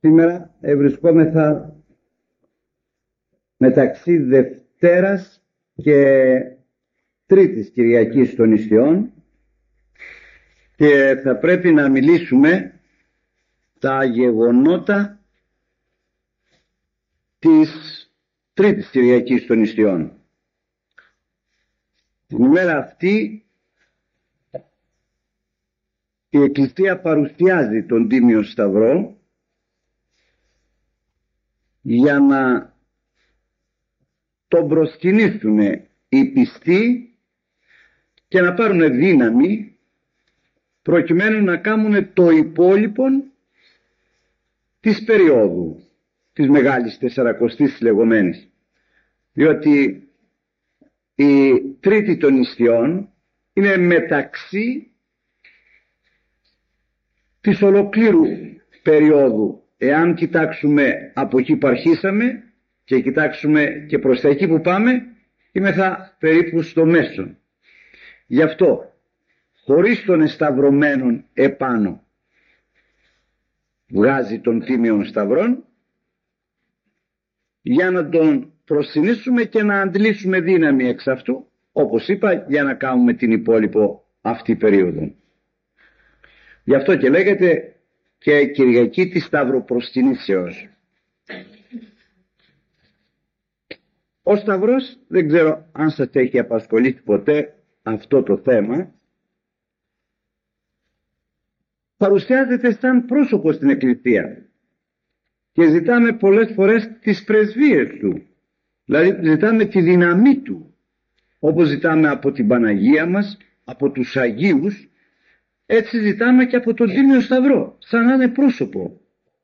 Σήμερα βρισκόμεθα μεταξύ Δευτέρας και Τρίτης Κυριακής των Ιστιών και θα πρέπει να μιλήσουμε τα γεγονότα της Τρίτης Κυριακής των Ιστιών. Την ημέρα αυτή η Εκκλησία παρουσιάζει τον Τίμιο Σταυρό για να τον προσκυνήσουν οι πιστοί και να πάρουν δύναμη προκειμένου να κάνουν το υπόλοιπο της περίοδου της Μεγάλης Τεσσαρακοστής λεγόμενης, διότι η Τρίτη των Ιστιών είναι μεταξύ της ολοκλήρου περίοδου. Εάν κοιτάξουμε από εκεί που αρχίσαμε και κοιτάξουμε και προς τα εκεί που πάμε, είμεθα περίπου στο μέσον. Γι' αυτό, χωρίς τον εσταυρωμένον επάνω, βγάζει τον Τίμιον Σταυρόν για να τον προσκυνήσουμε και να αντλήσουμε δύναμη εξ αυτού, όπως είπα, για να κάνουμε την υπόλοιπο αυτή περίοδο. Γι' αυτό και λέγεται και Κυριακή της Σταυροπροσκυνήσεως. Ο Σταυρός, δεν ξέρω αν σας έχει απασχολήσει ποτέ αυτό το θέμα, παρουσιάζεται σαν πρόσωπο στην Εκκλησία και ζητάμε πολλές φορές τις πρεσβείες του, δηλαδή ζητάμε τη δύναμή του, όπως ζητάμε από την Παναγία μας, από τους Αγίους. Έτσι ζητάμε και από τον Τίμιο Σταυρό, σαν να είναι πρόσωπο.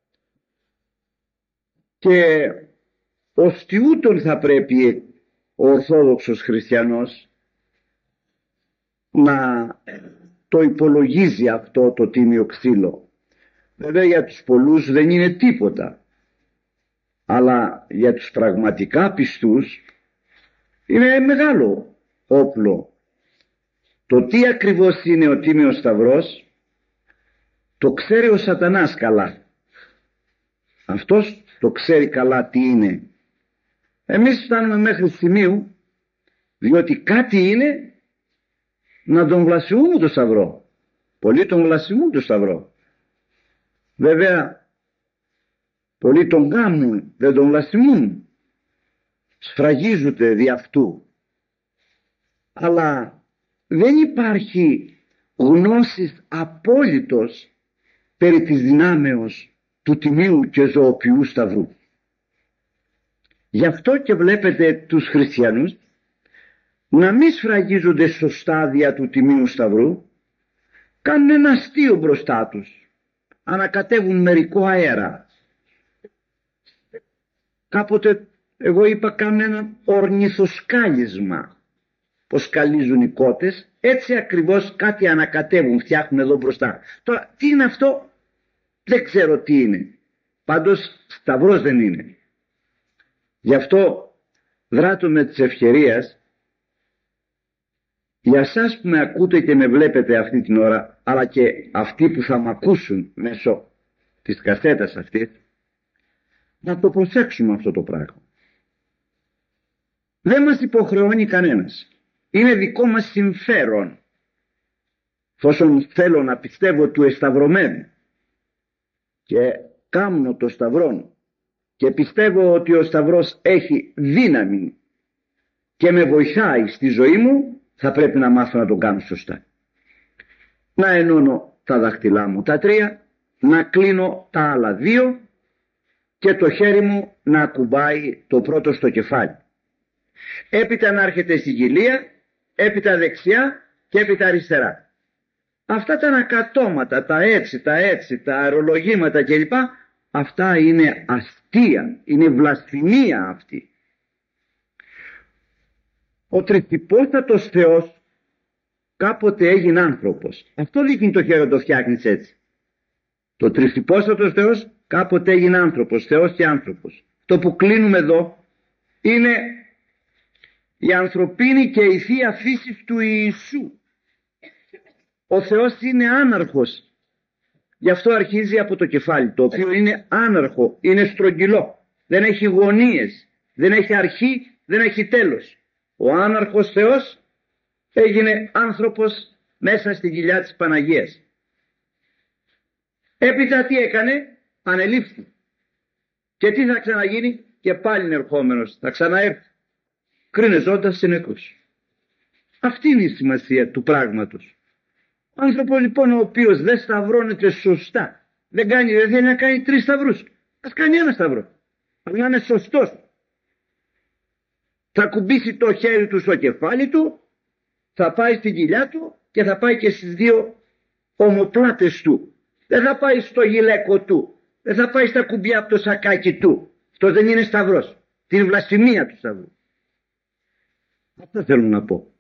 Και ως τιούτον θα πρέπει ο Ορθόδοξος Χριστιανός να το υπολογίζει αυτό το τίμιο ξύλο. Βέβαια για τους πολλούς δεν είναι τίποτα, αλλά για τους πραγματικά πιστούς είναι μεγάλο όπλο. Το τι ακριβώς είναι ο Τίμιος Σταυρός το ξέρει ο Σατανάς καλά. Αυτός το ξέρει καλά τι είναι. Εμείς φτάνουμε μέχρι σημείου, διότι κάτι είναι, να τον βλασιμούμε το Σταυρό. Πολλοί τον βλασιμούν το Σταυρό. Βέβαια πολλοί τον κάνουν, δεν τον βλασιμούν. Σφραγίζονται δι' αυτού. Αλλά δεν υπάρχει γνώσης απόλυτος περί της δυνάμεως του τιμίου και ζωοποιού Σταυρού. Γι' αυτό και βλέπετε τους χριστιανούς να μην σφραγίζονται στο στάδια του τιμίου Σταυρού, κάνουν ένα αστείο μπροστά τους, ανακατεύουν μερικό αέρα. Κάποτε εγώ είπα κάνουν ένα ορνηθοσκάλισμα. Πως σκαλίζουν οι κότες, έτσι ακριβώς κάτι ανακατεύουν, φτιάχνουν εδώ μπροστά. Τώρα τι είναι αυτό, δεν ξέρω τι είναι. Πάντως Σταυρός δεν είναι. Γι' αυτό δράτω με της ευκαιρίας, για σας που με ακούτε και με βλέπετε αυτή την ώρα, αλλά και αυτοί που θα με ακούσουν μέσω της κασέτας αυτής, να το προσέξουμε αυτό το πράγμα. Δεν μας υποχρεώνει κανένας. Είναι δικό μας συμφέρον, εφόσον θέλω να πιστεύω του εσταυρωμένου και κάμνω το Σταυρόν και πιστεύω ότι ο Σταυρός έχει δύναμη και με βοηθάει στη ζωή μου, θα πρέπει να μάθω να τον κάνω σωστά. Να ενώνω τα δάχτυλά μου τα 3, να κλείνω τα άλλα 2 και το χέρι μου να ακουμπάει το πρώτο στο κεφάλι. Έπειτα να έρχεται στην κοιλία, έπειτα δεξιά και έπειτα αριστερά. Αυτά τα ανακατώματα, τα έτσι, τα αερολογήματα κλπ, αυτά είναι αστεία, είναι βλασφημία αυτή. Ο τριθυπόστατος Θεός κάποτε έγινε άνθρωπος. Αυτό δείχνει το χέρι, το φτιάχνεις έτσι. Το τριθυπόστατος Θεός κάποτε έγινε άνθρωπος, Θεός και άνθρωπος. Το που κλείνουμε εδώ είναι η ανθρωπίνη και η θεία φύση του Ιησού. Ο Θεός είναι άναρχος. Γι' αυτό αρχίζει από το κεφάλι, το οποίο είναι άναρχο, είναι στρογγυλό, δεν έχει γωνίες, δεν έχει αρχή, δεν έχει τέλος. Ο άναρχος Θεός έγινε άνθρωπος μέσα στη κοιλιά της Παναγίας. Έπειτα τι έκανε? Ανελήφθη. Και τι θα ξαναγίνει? Και πάλι είναι ερχόμενος, θα ξαναέρθει, κρίνε ζώντας συνεχώς. Αυτή είναι η σημασία του πράγματος. Ο άνθρωπος λοιπόν ο οποίος δεν σταυρώνεται σωστά, δεν θέλει να κάνει 3 σταυρούς, ας κάνει 1 σταυρό, αλλά να είναι σωστός. Θα κουμπίσει το χέρι του στο κεφάλι του, θα πάει στην κοιλιά του και θα πάει και στις 2 ομοπλάτες του. Δεν θα πάει στο γυλαίκο του, δεν θα πάει στα κουμπιά από το σακάκι του. Αυτό δεν είναι σταυρός, την βλασφημία του σταυρού. Αυτό θέλω να πω.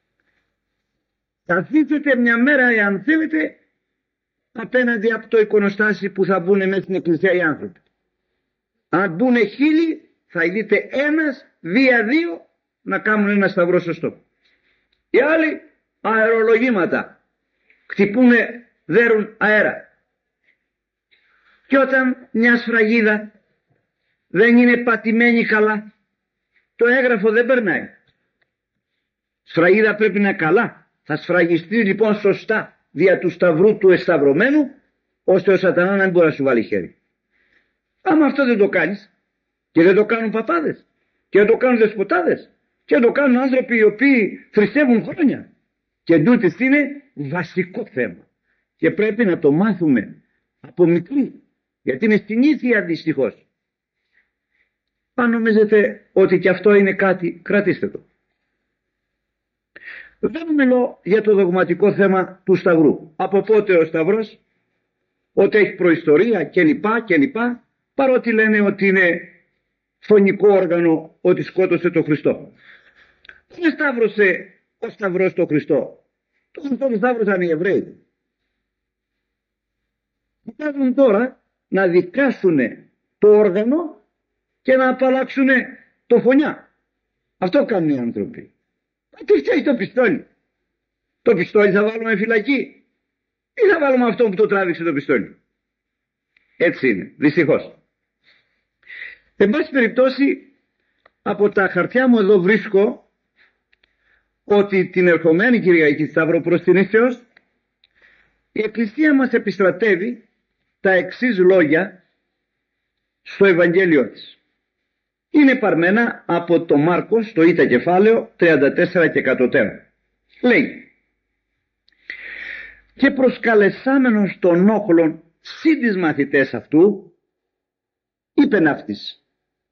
Καθίσετε μια μέρα, εάν θέλετε, απέναντι από το εικονοστάσι που θα μπουν μέσα στην εκκλησία οι άνθρωποι. Αν μπουν 1000, θα δείτε 1 δια 2 να κάνουν 1 σταυρό σωστό. Οι άλλοι αερολογήματα, χτυπούνε, δέρουν αέρα. Και όταν μια σφραγίδα δεν είναι πατημένη καλά, το έγγραφο δεν περνάει. Σφραγίδα πρέπει να είναι καλά. Θα σφραγιστεί λοιπόν σωστά δια του σταυρού του εσταυρωμένου, ώστε ο σατανά να μην μπορεί να σου βάλει χέρι. Άμα αυτό δεν το κάνεις, και δεν το κάνουν παπάδες, και δεν το κάνουν δεσποτάδες, και δεν το κάνουν άνθρωποι οι οποίοι θρησκεύουν χρόνια, και τούτης είναι βασικό θέμα. Και πρέπει να το μάθουμε από μικρή, γιατί είναι συνήθεια δυστυχώς. Αν νομίζετε ότι και αυτό είναι κάτι, κρατήστε το. Δεν μιλώ για το δογματικό θέμα του σταυρού. Από πότε ο σταυρός, ότι έχει προϊστορία κλπ. Παρότι λένε ότι είναι φωνικό όργανο, ότι σκότωσε τον Χριστό. Δεν σταύρωσε ο σταυρός τον Χριστό. Τον σταύρωσαν οι Εβραίοι. Κοιτάζουν τώρα να δικάσουν το όργανο και να απαλλάξουν το φωνιά. Αυτό κάνουν οι άνθρωποι. Τι φταίει το πιστόλι? Το πιστόλι θα βάλουμε φυλακή ή θα βάλουμε αυτό που το τράβηξε το πιστόλι? Έτσι είναι, δυστυχώς. Εν πάση περιπτώσει, από τα χαρτιά μου εδώ βρίσκω ότι την ερχομένη Κυριακή Σταυροπροστινήσεως η Εκκλησία μας επιστρατεύει τα εξής λόγια στο Ευαγγέλιο της. Είναι παρμένα από το Μάρκος, το Ήτα κεφάλαιο 34 και κατωτέρα. Λέει: και προσκαλεσάμενος των όχλων συν τις μαθητές αυτού, είπεν αυτής: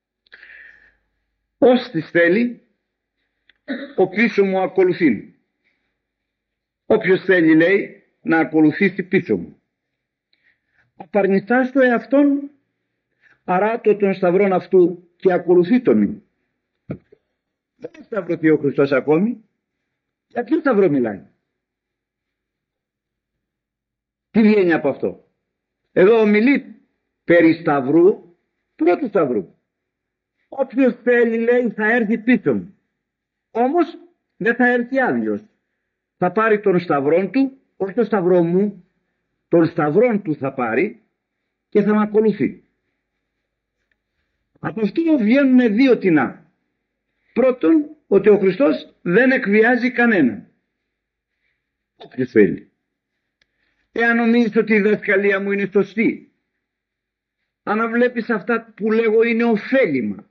όστις θέλει, ο πίσω μου ακολουθεί. Όποιος θέλει, λέει, να ακολουθήσει πίσω μου. Απαρνηθάς το εαυτόν, αράτω των σταυρών αυτού και ακολουθεί τον. Δεν έχει σταυρωθεί ο Χριστός ακόμη. Για ποιο σταυρό μιλάει? Τι βγαίνει από αυτό? Εδώ ομιλεί περί σταυρού, πρώτου σταυρού. Όποιος θέλει, λέει, θα έρθει πίσω μου. Όμως δεν θα έρθει άδειος. Θα πάρει τον σταυρόν του, όχι τον σταυρό μου, τον σταυρόν του θα πάρει και θα με ακολουθεί. Από αυτό βγαίνουν 2 τινά. Πρώτον, ότι ο Χριστός δεν εκβιάζει κανέναν. Όποιος θέλει. Εάν νομίζεις ότι η διδασκαλία μου είναι σωστή, αν βλέπεις αυτά που λέγω είναι ωφέλιμα,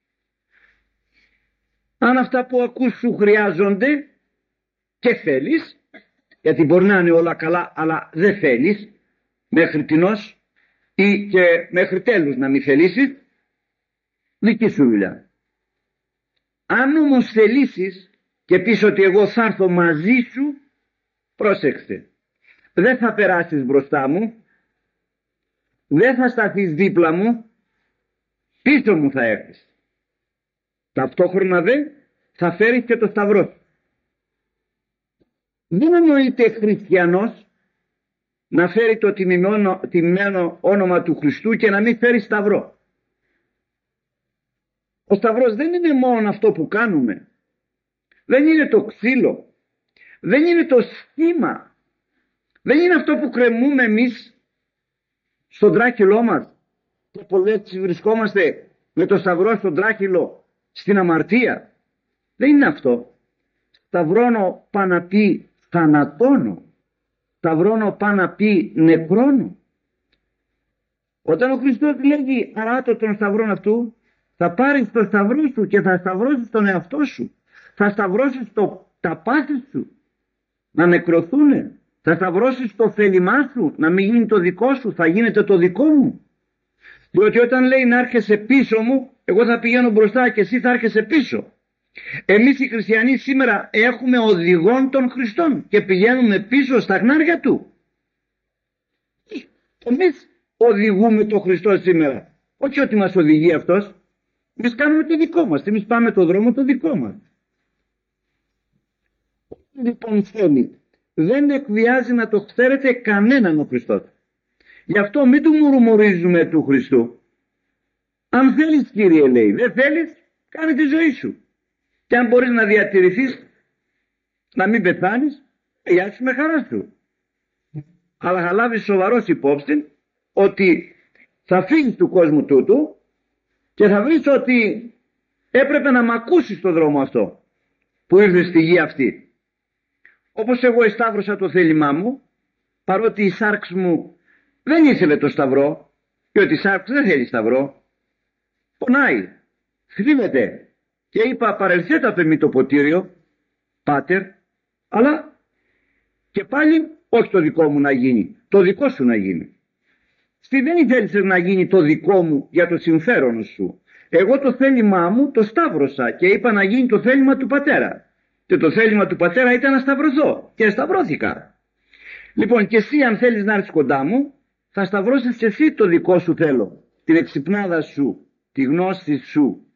αν αυτά που ακούς σου χρειάζονται και θέλεις, γιατί μπορεί να είναι όλα καλά αλλά δεν θέλεις μέχρι τινός ή και μέχρι τέλους να μην θελήσεις, δική σου δουλειά. Αν όμως θελήσεις και πεις ότι εγώ θα έρθω μαζί σου, πρόσεξε, δεν θα περάσεις μπροστά μου, δεν θα σταθείς δίπλα μου, πίσω μου θα έρθεις. Ταυτόχρονα δε θα φέρεις και το σταυρό. Δεν εννοείται χριστιανός να φέρει το τιμημένο όνομα του Χριστού και να μην φέρει σταυρό. Ο σταυρός δεν είναι μόνο αυτό που κάνουμε, δεν είναι το ξύλο, δεν είναι το σχήμα, δεν είναι αυτό που κρεμούμε εμείς στον τράχυλό μας και πολλές βρισκόμαστε με το σταυρό στον τράχυλο στην αμαρτία. Δεν είναι αυτό. Σταυρώνω πά να πει θανατώνω. Σταυρώνω πά να πει νεκρώνω. Όταν ο Χριστός λέγει αράτω τον σταυρόν αυτού, θα πάρεις το σταυρό σου και θα σταυρώσεις τον εαυτό σου. Θα σταυρώσεις τα πάθη σου να νεκρωθούν. Θα σταυρώσεις το θέλημά σου να μην γίνει το δικό σου, θα γίνεται το δικό μου. Διότι όταν λέει να έρχεσαι πίσω μου, εγώ θα πηγαίνω μπροστά και εσύ θα έρχεσαι πίσω. Εμείς οι χριστιανοί σήμερα έχουμε οδηγόν των Χριστών και πηγαίνουμε πίσω στα χνάρια του. Εμείς οδηγούμε τον Χριστό σήμερα. Όχι ότι μας οδηγεί αυτός. Εμείς κάνουμε το δικό μας. Εμείς πάμε το δρόμο το δικό μας. Λοιπόν θέλει. Δεν εκβιάζει να το ξέρετε κανέναν ο Χριστός. Γι' αυτό μην του μουρμουρίζουμε του Χριστού. Αν θέλεις, Κύριε, λέει, δεν θέλεις, κάνε τη ζωή σου. Και αν μπορείς να διατηρηθείς, να μην πεθάνεις, γεια σου με χαρά σου. Αλλά θα λάβεις σοβαρός υπόψη ότι θα φύγεις του κόσμου τούτου και θα βρεις ότι έπρεπε να μ' ακούσεις τον δρόμο αυτό που ήρθες στη γη αυτή. Όπως εγώ εσταύρωσα το θέλημά μου, παρότι η σάρξ μου δεν ήθελε το σταυρό, και ότι η σάρξ δεν θέλει σταυρό, πονάει, θλίβεται, και είπα παρελθέτα από εμεί το ποτήριο, πάτερ, αλλά και πάλι όχι το δικό μου να γίνει, το δικό σου να γίνει. Δεν ήθελες να γίνει το δικό μου για το συμφέρον σου. Εγώ το θέλημά μου το σταύρωσα και είπα να γίνει το θέλημα του πατέρα. Και το θέλημα του πατέρα ήταν να σταυρωθώ και σταυρώθηκα. Λοιπόν, και εσύ αν θέλεις να έρθεις κοντά μου, θα σταυρώσεις και εσύ το δικό σου θέλω, την εξυπνάδα σου, τη γνώση σου.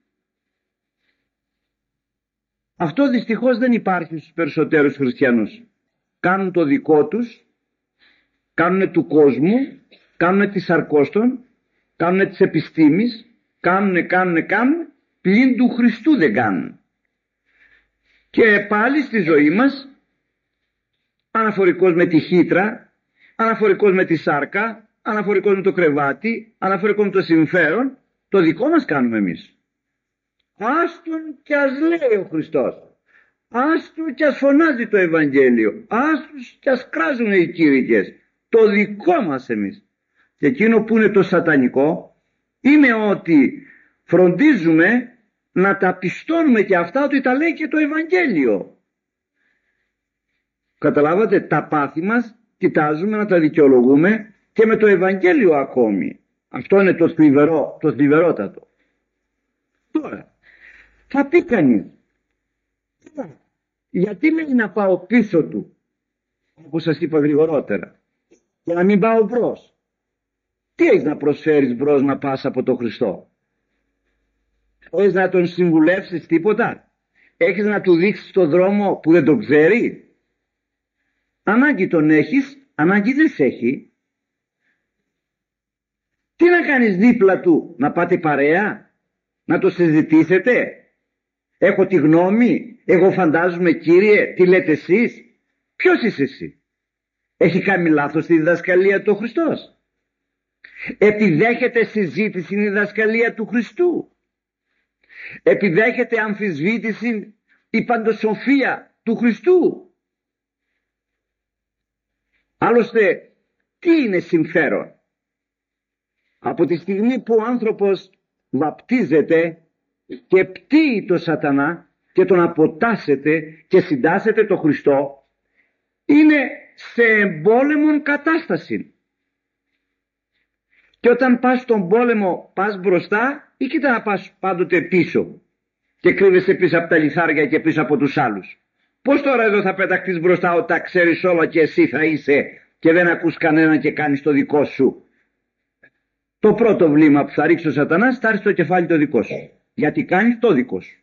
Αυτό δυστυχώς δεν υπάρχει στους περισσότερους χριστιανούς. Κάνουν το δικό τους, κάνουν του κόσμου, κάνουν της αρκώστων, κάνουν της επιστήμης, κάνουν, πλην του Χριστού δεν κάνουν. Και πάλι στη ζωή μας, αναφορικός με τη χύτρα, αναφορικός με τη σάρκα, αναφορικός με το κρεβάτι, αναφορικός με το συμφέρον, το δικό μας κάνουμε εμείς. Άστον κι ας λέει ο Χριστός, άστον κι ας φωνάζει το Ευαγγέλιο, άστον κι ας κράζουν οι κήρυκες, το δικό μας εμείς. Και εκείνο που είναι το σατανικό είναι ότι φροντίζουμε να τα πιστώνουμε και αυτά ότι τα λέει και το Ευαγγέλιο. Καταλάβατε, τα πάθη μας κοιτάζουμε να τα δικαιολογούμε και με το Ευαγγέλιο ακόμη. Αυτό είναι το θλιβερότατο. Τώρα θα πει κανείς, γιατί λέει να πάω πίσω του, όπως σας είπα γρηγορότερα, για να μην πάω μπρος. Τι έχεις να προσφέρεις μπρος να πας από τον Χριστό? Έχεις να τον συμβουλεύσεις τίποτα? Έχεις να του δείξεις τον δρόμο που δεν τον ξέρει? Ανάγκη τον έχεις, ανάγκη δεν σε έχει. Τι να κάνεις δίπλα του? Να πάτε παρέα? Να το συζητήσετε? Έχω τη γνώμη, εγώ φαντάζομαι, Κύριε, τι λέτε εσείς? Ποιος είσαι εσύ? Έχει κάνει λάθος τη διδασκαλία του Χριστός? Επιδέχεται συζήτηση η διδασκαλία του Χριστού? Επιδέχεται αμφισβήτηση η παντοσοφία του Χριστού? Άλλωστε, τι είναι συμφέρον? Από τη στιγμή που ο άνθρωπος βαπτίζεται και πτύει το σατανά και τον αποτάσσεται και συντάσσεται το Χριστό, είναι σε εμπόλεμον κατάσταση. Και όταν πας στον πόλεμο, πας μπροστά ή κοίτα να πας πάντοτε πίσω και κρύβεσαι πίσω από τα λιθάρια και πίσω από τους άλλους? Πώς τώρα εδώ θα πεταχτείς μπροστά όταν ξέρεις όλα και εσύ θα είσαι και δεν ακούς κανέναν και κάνεις το δικό σου? Το πρώτο βλήμα που θα ρίξει ο σατανάς θα ρίξει το κεφάλι το δικό σου, γιατί κάνεις το δικό σου.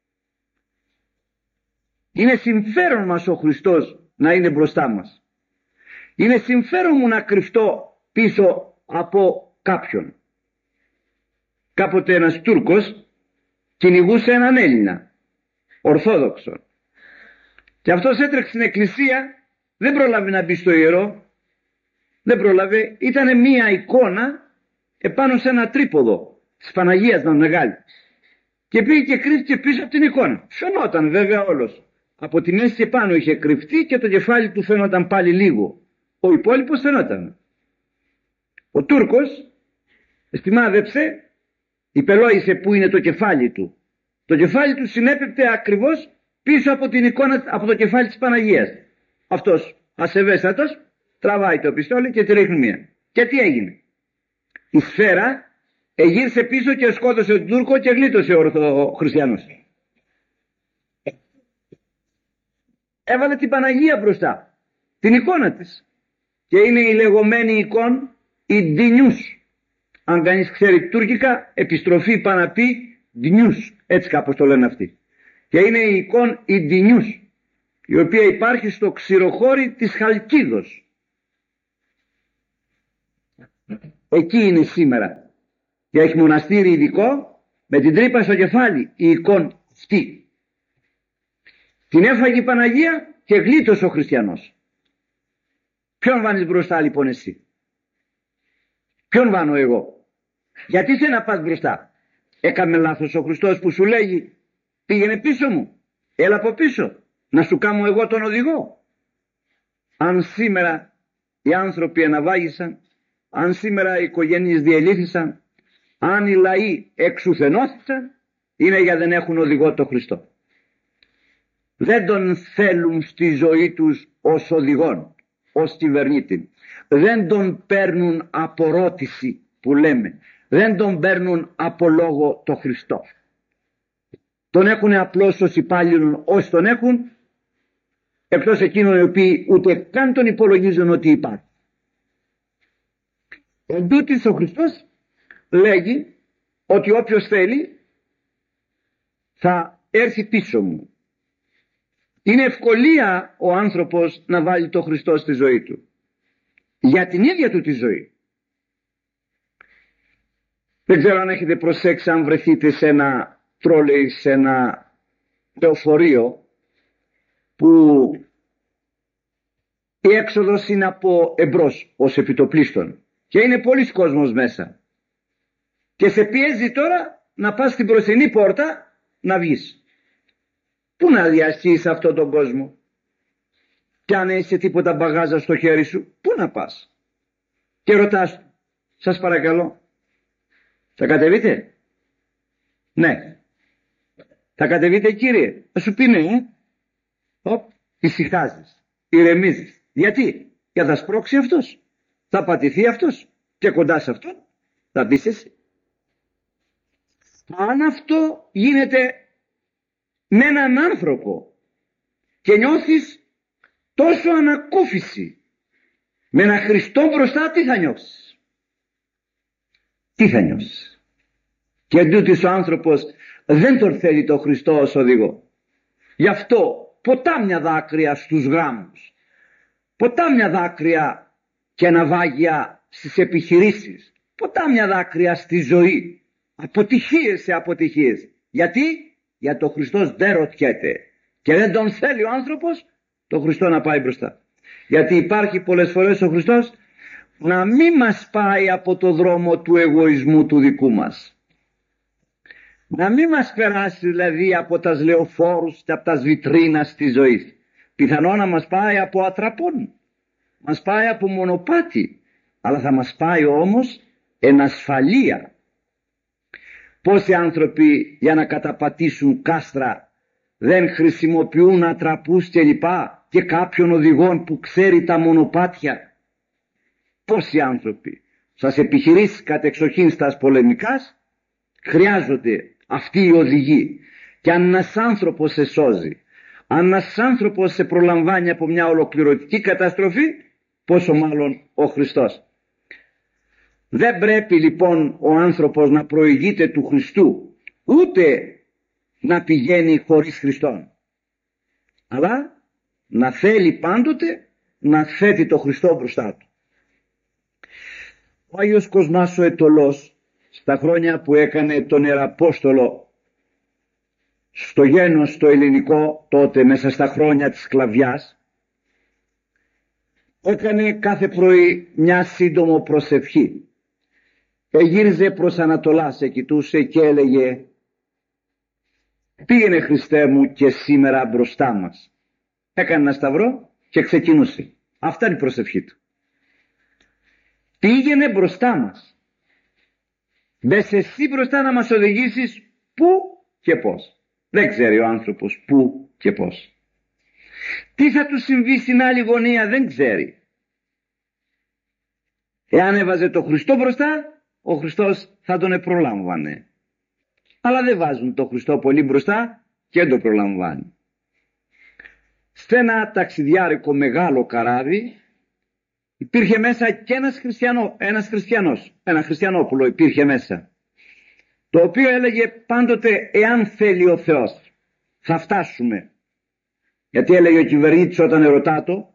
Είναι συμφέρον μας ο Χριστός να είναι μπροστά μας. Είναι συμφέρον μου να κρυφτώ πίσω από κάποιον. Κάποτε ένας Τούρκος κυνηγούσε έναν Έλληνα Ορθόδοξο και αυτός έτρεξε στην εκκλησία, δεν πρόλαβε να μπει στο ιερό, Δεν πρόλαβε, ήταν μία εικόνα επάνω σε ένα τρίποδο της Παναγίας μας μεγάλη. Και πήγε και κρύφτηκε πίσω από την εικόνα. Φαινόταν βέβαια όλος. Από τη μέση και πάνω είχε κρυφτεί και το κεφάλι του φαινόταν πάλι λίγο. Ο υπόλοιπος φαινόταν. Ο Τούρκος εστιμάδεψε, υπελόησε που είναι το κεφάλι του. Το κεφάλι του συνέπεπτε ακριβώς πίσω από την εικόνα, από το κεφάλι της Παναγίας. Αυτός ασεβέστατος τραβάει το πιστόλι και τη ρίχνει μία. Και τι έγινε? Η σφαίρα γύρισε πίσω και σκότωσε τον Τούρκο και γλίτωσε ο χριστιανός. Έβαλε την Παναγία μπροστά, την εικόνα της. Και είναι η λεγόμενη εικόνα Ιντινιούς. Αν κανείς ξέρει τουρκικά, επιστροφή πάει να πει Ντινιούς, έτσι κάπως το λένε αυτοί. Και είναι η εικόνα Ιντινιούς, η οποία υπάρχει στο ξηροχώρι της Χαλκίδος. Εκεί είναι σήμερα. Και έχει μοναστήρι ειδικό με την τρύπα στο κεφάλι η εικόνα αυτή. Την έφαγε η Παναγία και γλίτωσε ο χριστιανός. Ποιον βάνεις μπροστά λοιπόν εσύ? Ποιον βάνω εγώ? Γιατί θε να πας μπροστά? Έκαμε λάθος ο Χριστός που σου λέγει πήγαινε πίσω μου, έλα από πίσω, να σου κάνω εγώ τον οδηγό? Αν σήμερα οι άνθρωποι αναβάγησαν, αν σήμερα οι οικογένειες διελύθησαν, αν οι λαοί εξουθενώθησαν, είναι γιατί δεν έχουν οδηγό τον Χριστό. Δεν τον θέλουν στη ζωή τους ως οδηγόν, ως κυβερνήτη. Δεν τον παίρνουν από ρώτηση που λέμε. Δεν τον παίρνουν από λόγο το Χριστό. Τον έχουν απλώς ως υπάλληλον όσοι τον έχουν, εκτός εκείνων οι οποίοι ούτε καν τον υπολογίζουν ότι υπάρχει. Εν τούτοις ο Χριστός λέγει ότι όποιος θέλει θα έρθει πίσω μου. Είναι ευκολία ο άνθρωπος να βάλει το Χριστό στη ζωή του, για την ίδια του τη ζωή. Δεν ξέρω αν έχετε προσέξει, αν βρεθείτε σε ένα τρόλεϊ, σε ένα λεωφορείο που η έξοδος είναι από εμπρός ως επιτοπλίστων και είναι πολλοί κόσμος μέσα και σε πιέζει τώρα να πας στην μπροστινή πόρτα να βγεις. Πού να διασχίσεις αυτόν τον κόσμο? Και αν είσαι τίποτα μπαγάζα στο χέρι σου, πού να πας? Και ρωτάς, σας παρακαλώ, θα κατεβείτε? Ναι. Θα κατεβείτε κύριε? Θα σου πει ναι. Ησυχάζεις, ηρεμίζεις. Γιατί? Για θα σπρώξει αυτός, θα πατηθεί αυτός και κοντά σε αυτόν θα μπεις εσύ. Αν αυτό γίνεται με έναν άνθρωπο και νιώθεις τόσο ανακούφιση με ένα Χριστό μπροστά, τι θα νιώσεις? Τι θα νιώσεις? Και εντούτοις ο άνθρωπος δεν τον θέλει το Χριστό ως οδηγό. Γι' αυτό ποτάμια δάκρυα στους γράμμους, ποτάμια δάκρυα και ναυάγια στις επιχειρήσεις, ποτάμια δάκρυα στη ζωή, αποτυχίες σε αποτυχίες. Γιατί? Για το Χριστός δεν ρωτιέται και δεν τον θέλει ο άνθρωπος το Χριστό να πάει μπροστά. Γιατί υπάρχει πολλές φορές ο Χριστός να μην μας πάει από το δρόμο του εγωισμού του δικού μας, να μην μας περάσει δηλαδή από τα λεωφόρους και από τα βιτρίνα της ζωής. Πιθανό να μας πάει από ατραπών, μας πάει από μονοπάτι, αλλά θα μας πάει όμως εν ασφαλεία. Πόσοι άνθρωποι για να καταπατήσουν κάστρα δεν χρησιμοποιούν ατραπούς και λοιπά και κάποιον οδηγόν που ξέρει τα μονοπάτια? Πόσοι άνθρωποι σας επιχειρήσεις κατεξοχήν στας πολεμικάς χρειάζονται αυτοί οι οδηγοί. Και αν ένας άνθρωπος σε σώζει, αν ένας άνθρωπος σε προλαμβάνει από μια ολοκληρωτική καταστροφή, πόσο μάλλον ο Χριστός. Δεν πρέπει λοιπόν ο άνθρωπος να προηγείται του Χριστού, ούτε να πηγαίνει χωρίς Χριστόν, αλλά να θέλει πάντοτε να θέτει το Χριστό μπροστά του. Ο Άγιος Κοσμάς ο Αιτωλός, στα χρόνια που έκανε τον Ιεραπόστολο στο γένος το ελληνικό, τότε μέσα στα χρόνια της σκλαβιάς, έκανε κάθε πρωί μια σύντομο προσευχή. Γύριζε προς Ανατολάς, κοιτούσε και έλεγε: πήγαινε Χριστέ μου και σήμερα μπροστά μας. Έκανε ένα σταυρό και ξεκινούσε. Αυτά είναι η προσευχή του. Πήγαινε μπροστά μας. Μπες εσύ μπροστά να μας οδηγήσεις πού και πώς. Δεν ξέρει ο άνθρωπος πού και πώς. Τι θα του συμβεί στην άλλη γωνία δεν ξέρει. Εάν έβαζε το Χριστό μπροστά, ο Χριστός θα τον προλάμβανε. Αλλά δεν βάζουν το Χριστό πολύ μπροστά και δεν το προλαμβάνει. Σε ένα ταξιδιάρικο μεγάλο καράβι υπήρχε μέσα και ένα χριστιανόπουλο υπήρχε μέσα, το οποίο έλεγε πάντοτε εάν θέλει ο Θεός θα φτάσουμε. Γιατί έλεγε ο κυβερνήτης όταν ερωτάτο,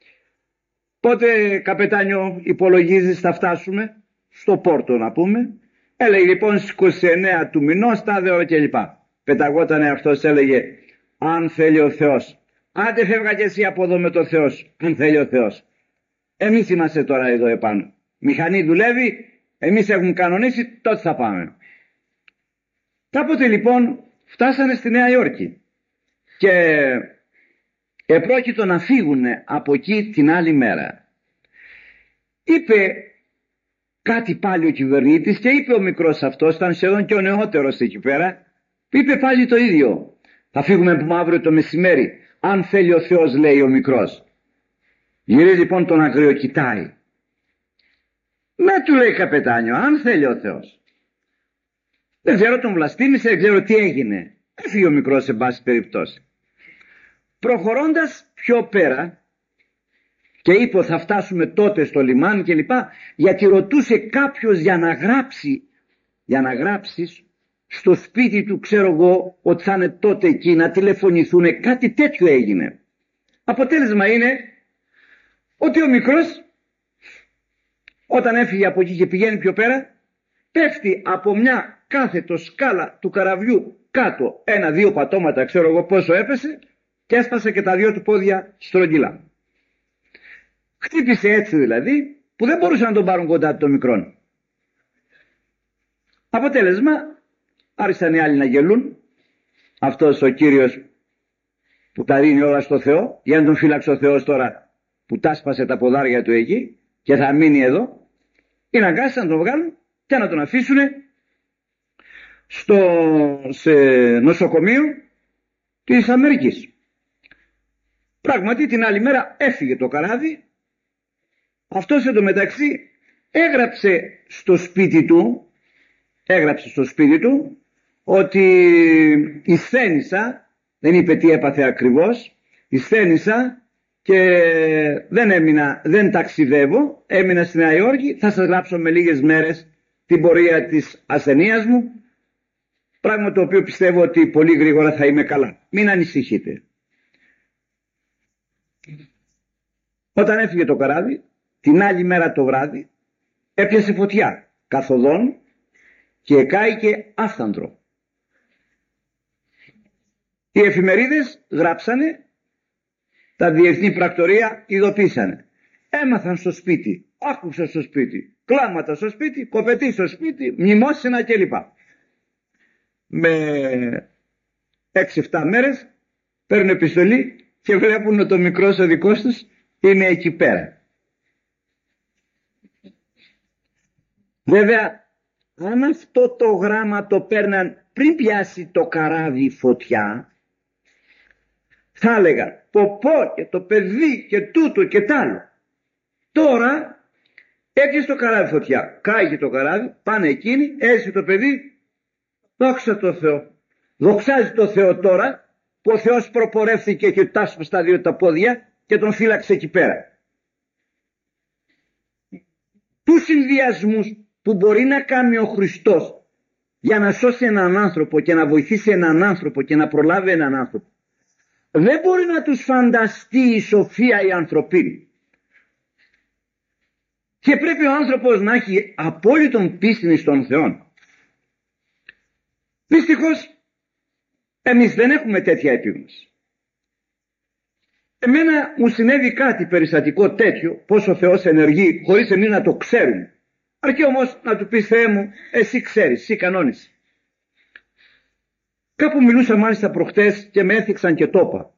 πότε καπετάνιο υπολογίζεις θα φτάσουμε? Στο Πόρτο να πούμε. Έλεγε λοιπόν στις 29 του μηνός τάδε ώρα κλπ. Πεταγότανε αυτός, έλεγε αν θέλει ο Θεός. Άντε φεύγα και εσύ από εδώ με το Θεός, αν θέλει ο Θεός. Εμείς είμαστε τώρα εδώ επάνω. Μηχανή δουλεύει, εμείς έχουμε κανονίσει, τότε θα πάμε. Κάποτε λοιπόν φτάσανε στη Νέα Υόρκη και επρόκειτο να φύγουν από εκεί την άλλη μέρα. Είπε κάτι πάλι ο κυβερνήτης και είπε ο μικρός αυτός, ήταν σχεδόν και ο νεότερος εκεί πέρα, είπε πάλι το ίδιο. Θα φύγουμε από αύριο το μεσημέρι, αν θέλει ο Θεός, λέει ο μικρός. Γυρίζει λοιπόν τον αγριοκοιτάει. Με του λέει καπετάνιο, αν θέλει ο Θεός. Δεν ξέρω, τον βλαστήμισε, δεν ξέρω τι έγινε. Έφυγε ο μικρός σε πάση περιπτώσει. Προχωρώντας πιο πέρα και είπε θα φτάσουμε τότε στο λιμάνι και λοιπά, γιατί ρωτούσε κάποιος για να γράψεις στο σπίτι του, ξέρω εγώ, ότι θα είναι τότε εκεί να τηλεφωνηθούν, κάτι τέτοιο έγινε. Αποτέλεσμα είναι ότι ο μικρός όταν έφυγε από εκεί και πηγαίνει πιο πέρα, πέφτει από μια κάθετο σκάλα του καραβιού κάτω, 1-2 πατώματα, ξέρω εγώ πόσο έπεσε, και έσπασε και τα 2 του πόδια στρογγυλά. Χτύπησε έτσι δηλαδή που δεν μπορούσαν να τον πάρουν κοντά του το μικρόν. Αποτέλεσμα, άρχισαν οι άλλοι να γελούν. Αυτός ο κύριος που τα δίνει όλα στο Θεό, για να τον φύλαξε ο Θεός τώρα που τα σπάσε τα ποδάρια του εκεί και θα μείνει εδώ, είναι αγκάσει να τον βγάλουν και να τον αφήσουν σε νοσοκομείο της Αμερικής. Πράγματι την άλλη μέρα έφυγε το καράβι. Αυτός εντωμεταξύ έγραψε στο σπίτι του ότι ησθένησα, δεν είπε τι έπαθε ακριβώς, ησθένησα και δεν ταξιδεύω, έμεινα στη Νέα Υόρκη, θα σας γράψω με λίγες μέρες την πορεία της ασθενείας μου, πράγμα το οποίο πιστεύω ότι πολύ γρήγορα θα είμαι καλά. Μην ανησυχείτε. Όταν έφυγε το καράβι, την άλλη μέρα το βράδυ, έπιασε φωτιά καθοδόν και εκάηκε άφθαντρο. Οι εφημερίδες γράψανε, τα διεθνή πρακτορία ειδοποίησανε. Έμαθαν στο σπίτι, άκουσα στο σπίτι, κλάματα στο σπίτι, κοπετή στο σπίτι, μνημόσυνα κλπ. Με 6-7 μέρες παίρνουν επιστολή και βλέπουν ότι ο μικρός ο δικός τους είναι εκεί πέρα. Βέβαια, αν αυτό το γράμμα το παίρναν πριν πιάσει το καράβι φωτιά, θα έλεγα πω και το παιδί και τούτο και τ' άλλο. Τώρα έπιασε το καράβι φωτιά, κάγει το καράβι, πάνε εκείνοι, έζησε το παιδί, δόξα τω Θεώ. Δοξάζει το Θεό τώρα που ο Θεός προπορεύθηκε και τάσπασε στα 2 τα πόδια και τον φύλαξε εκεί πέρα. Τους συνδυασμούς που μπορεί να κάνει ο Χριστός για να σώσει έναν άνθρωπο και να βοηθήσει έναν άνθρωπο και να προλάβει έναν άνθρωπο, δεν μπορεί να τους φανταστεί η σοφία η ανθρωπίνη. Και πρέπει ο άνθρωπος να έχει απόλυτον πίστη στον Θεό. Δυστυχώς εμείς δεν έχουμε τέτοια επίγνωση. Εμένα μου συνέβη κάτι περιστατικό τέτοιο, πως ο Θεός ενεργεί χωρίς εμείς να το ξέρουμε. Αρκεί όμως να του πεις, Θεέ μου, εσύ ξέρεις, εσύ κανόνισε. Κάπου μιλούσα μάλιστα προχτές και με έθιξαν και το είπα.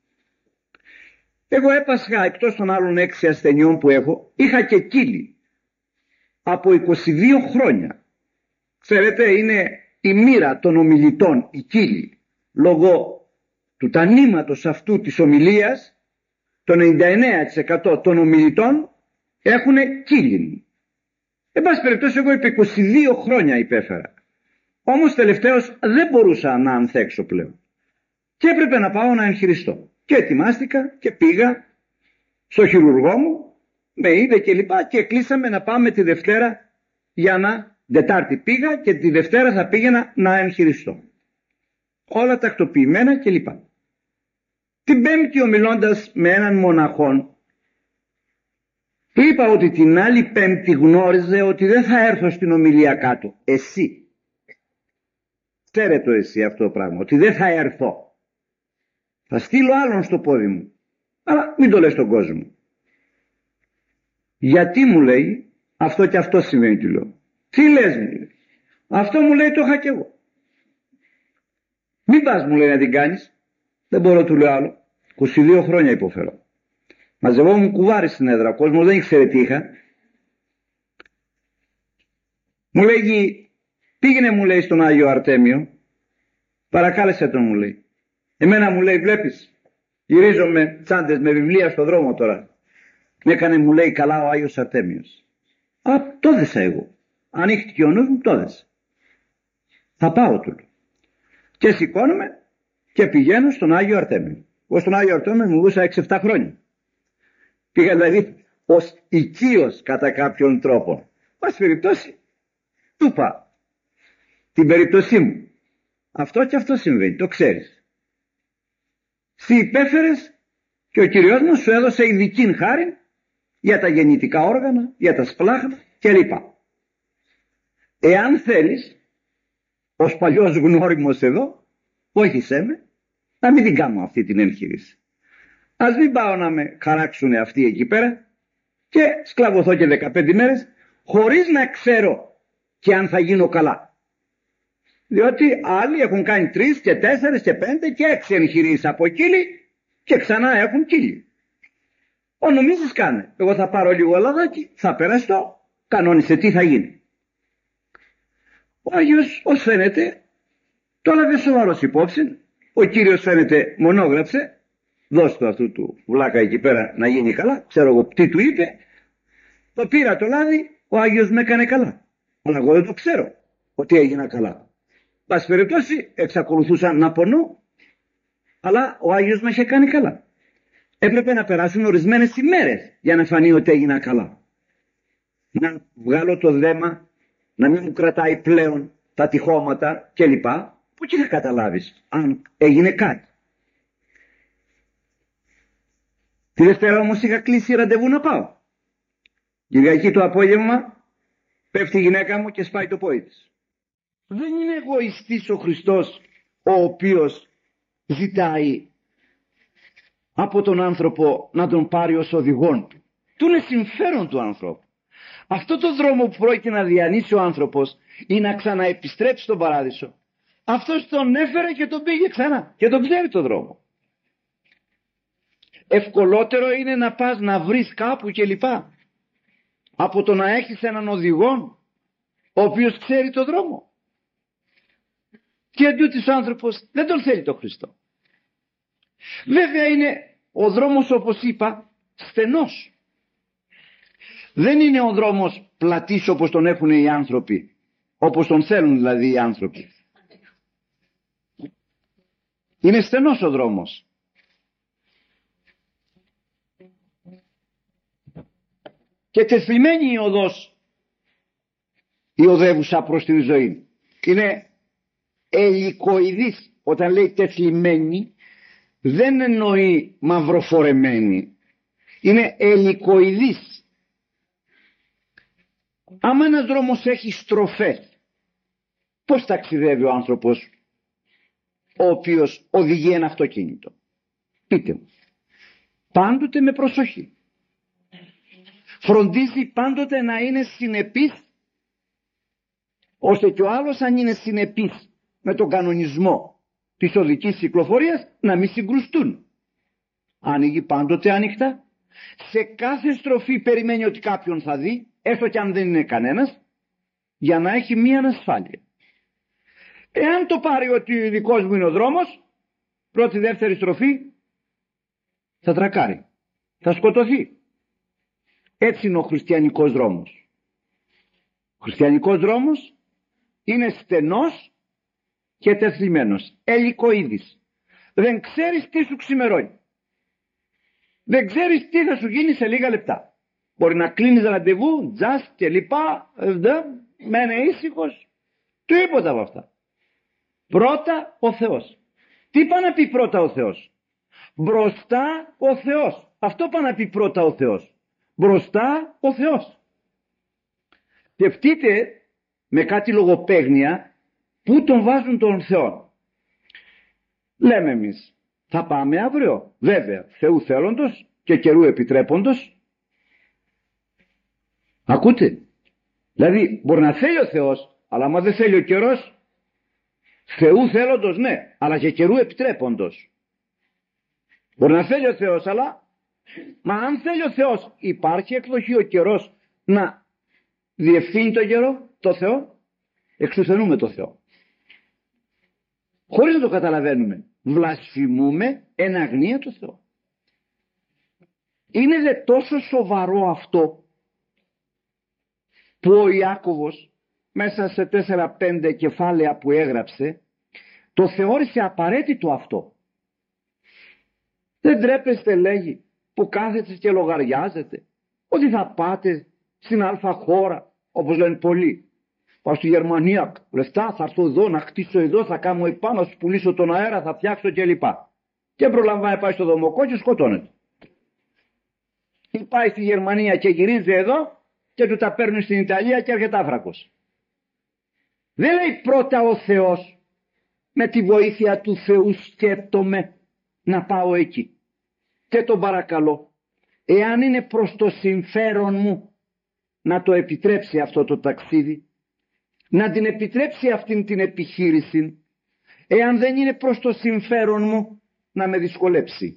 Εγώ έπασχα, εκτός των άλλων 6 ασθενειών που έχω, είχα και κύλι από 22 χρόνια. Ξέρετε, είναι η μοίρα των ομιλητών, η κύλι, λόγω του τανήματος αυτού της ομιλίας. Το 99% των ομιλητών έχουν κύλιν. Εν πάση περιπτώσει, εγώ επί 22 χρόνια υπέφερα. Όμως τελευταίως δεν μπορούσα να ανθέξω πλέον. Και έπρεπε να πάω να εγχειριστώ. Και ετοιμάστηκα και πήγα στο χειρουργό μου, με είδε και λοιπά, και κλείσαμε να πάμε τη Δευτέρα Δετάρτη πήγα και τη Δευτέρα θα πήγαινα να εγχειριστώ. Όλα τακτοποιημένα και λοιπά. Την Πέμπτη, ομιλώντας με έναν μοναχόν, είπα ότι την άλλη Πέμπτη γνώριζε ότι δεν θα έρθω στην ομιλία κάτω. Εσύ. Ξέρετε εσύ αυτό το πράγμα, ότι δεν θα έρθω. Θα στείλω άλλον στο πόδι μου. Αλλά μην το λες στον κόσμο. Γιατί, μου λέει, αυτό και αυτό σημαίνει, του λέω. Τι λες, μου λέει. Αυτό, μου λέει, το είχα κι εγώ. Μην πας, μου λέει, να την κάνεις. Δεν μπορώ, του λέω άλλο. 22 χρόνια υποφέρω. Μαζευόμουν κουβάρι στην έδρα. Ο κόσμος δεν ήξερε τι είχα. Μου λέγει, πήγαινε, μου λέει, στον Άγιο Αρτέμιο. Παρακάλεσε τον, μου λέει. Εμένα, μου λέει, βλέπεις, γυρίζω με τσάντες, με βιβλία στο δρόμο τώρα. Με έκανε, μου λέει, καλά ο Άγιος Αρτέμιος. Το δέσα εγώ. Ανοίχτηκε ο νους μου, το δέσα. Θα πάω, του λέω. Και σηκώνομαι και πηγαίνω στον Άγιο Αρτέμιο. Εγώ στον Άγιο Αρτέμιο μου βούσα 6-7 χρόνια. Πήγα δηλαδή ως οικείος κατά κάποιον τρόπο. Πάση περιπτώσει, του είπα την περίπτωσή μου. Αυτό και αυτό συμβαίνει, το ξέρεις. Συ υπέφερες και ο Κυριός μου σου έδωσε ειδική χάρη για τα γεννητικά όργανα, για τα σπλάχνα κλπ. Εάν θέλεις, ως παλιός γνώριμος εδώ, βοήθησέ με να μην την κάνω αυτή την εγχείρηση. Ας μην πάω να με χαράξουν αυτοί εκεί πέρα και σκλαβωθώ και 15 μέρες χωρίς να ξέρω και αν θα γίνω καλά. Διότι άλλοι έχουν κάνει 3 και 4 και 5 και 6 εγχειρήσεις από κύλι και ξανά έχουν κύλι. Νομίζεις κάνε. Εγώ θα πάρω λίγο λαδάκι, θα περαστώ, κανόνισε τι θα γίνει. Ο Άγιος, ως φαίνεται, το έλαβε σοβαρός υπόψη. Ο Κύριος, φαίνεται, μονόγραψε. Δώσ' του αυτού του βλάκα εκεί πέρα να γίνει καλά. Ξέρω εγώ τι του είπε. Το πήρα το λάδι, ο Άγιος με έκανε καλά. Αλλά εγώ δεν το ξέρω ότι έγινα καλά. Πάση περιπτώσει, εξακολουθούσα να πονώ, αλλά ο Άγιος με είχε κάνει καλά. Έπρεπε να περάσουν ορισμένες ημέρες για να φανεί ότι έγινα καλά. Να βγάλω το δέμα, να μην μου κρατάει πλέον τα τυχώματα κλπ. Που και θα καταλάβεις αν έγινε κάτι. Τη Δευτέρα όμως είχα κλείσει ραντεβού να πάω. Κυριακή το απόγευμα πέφτει η γυναίκα μου και σπάει το πόδι της. Δεν είναι εγωιστής ο Χριστός, ο οποίος ζητάει από τον άνθρωπο να τον πάρει ως οδηγόν του. Του είναι συμφέρον του ανθρώπου. Αυτό το δρόμο που πρόκειται να διανύσει ο άνθρωπος ή να ξαναεπιστρέψει στον παράδεισο, αυτός τον έφερε και τον πήγε ξανά και τον ξέρει το δρόμο. Ευκολότερο είναι να πας να βρεις κάπου κλπ. Από το να έχεις έναν οδηγό ο οποίος ξέρει το δρόμο. Και αντούτοις ο άνθρωπος δεν τον θέλει τον Χριστό. Βέβαια είναι ο δρόμος, όπως είπα, στενός. Δεν είναι ο δρόμος πλατής όπως τον έχουν οι άνθρωποι, όπως τον θέλουν δηλαδή οι άνθρωποι. Είναι στενός ο δρόμος. Και τεθλιμμένη η οδός, η οδεύουσα προς τη ζωή. Είναι ελικοειδής. Όταν λέει τεθλιμμένη, δεν εννοεί μαυροφορεμένη. Είναι ελικοειδής. Άμα ένας δρόμος έχει στροφές, πώς ταξιδεύει ο άνθρωπος ο οποίος οδηγεί ένα αυτοκίνητο? Πείτε μου. πάντοτε με προσοχή. Φροντίζει πάντοτε να είναι συνεπής, ώστε και ο άλλος, αν είναι συνεπής με τον κανονισμό της οδικής κυκλοφορίας, να μην συγκρουστούν. Ανοίγει πάντοτε ανοιχτά. Σε κάθε στροφή περιμένει ότι κάποιον θα δει, έστω και αν δεν είναι κανένας, για να έχει μία ανασφάλεια. Εάν το πάρει ότι δικός μου είναι ο δρόμος, πρώτη δεύτερη στροφή θα τρακάρει, θα σκοτωθεί. Έτσι είναι ο χριστιανικός δρόμος. Ο χριστιανικός δρόμος είναι στενός και τεθλιμμένος, ελικοίδης. Δεν ξέρεις τι σου ξημερώνει. Δεν ξέρεις τι θα σου γίνει σε λίγα λεπτά. Μπορεί να κλείνεις ραντεβού, τζας και λοιπά, μένε ήσυχος, τίποτα από αυτά. Πρώτα ο Θεός. Τι πάει να πει πρώτα ο Θεός? Μπροστά ο Θεός. Αυτό πάει να πει πρώτα ο Θεός. Μπροστά ο Θεός. Σκεφτείτε με κάτι λογοπαίγνια πού τον βάζουν τον Θεό. Λέμε εμείς, θα πάμε αύριο, βέβαια, Θεού θέλοντος και καιρού επιτρέποντος. Ακούτε? Δηλαδή μπορεί να θέλει ο Θεός, αλλά άμα δεν θέλει ο καιρός, Θεού θέλοντος ναι, αλλά και καιρού επιτρέποντος. Μπορεί να θέλει ο Θεός, αλλά μα αν θέλει ο Θεός, υπάρχει εκδοχή ο καιρός να διευθύνει το καιρό, το Θεό? Εξουθενούμε το Θεό. Χωρίς να το καταλαβαίνουμε, βλασφημούμε εν αγνία το Θεό. Είναι δε τόσο σοβαρό αυτό που ο Ιάκωβος μέσα σε 4-5 κεφάλαια που έγραψε το θεώρησε απαραίτητο αυτό. Δεν τρέπεστε, λέγει, που κάθεστε και λογαριάζετε ότι θα πάτε στην αλφα χώρα, όπως λένε πολλοί. Πάω στη Γερμανία, λεφτά, θα έρθω εδώ να χτίσω εδώ, θα κάνω επάνω, θα σου πουλήσω τον αέρα, θα φτιάξω κλπ. Και προλαμβάνει, πάει στο δομοκό και σκοτώνεται. Ή πάει στη Γερμανία και γυρίζει εδώ και του τα παίρνει στην Ιταλία και έρχεται άφρακος. Δεν λέει πρώτα ο Θεός, με τη βοήθεια του Θεού σκέπτομαι να πάω εκεί. Και τον παρακαλώ, εάν είναι προς το συμφέρον μου να το επιτρέψει αυτό το ταξίδι, να την επιτρέψει αυτήν την επιχείρηση, εάν δεν είναι προς το συμφέρον μου να με δυσκολέψει.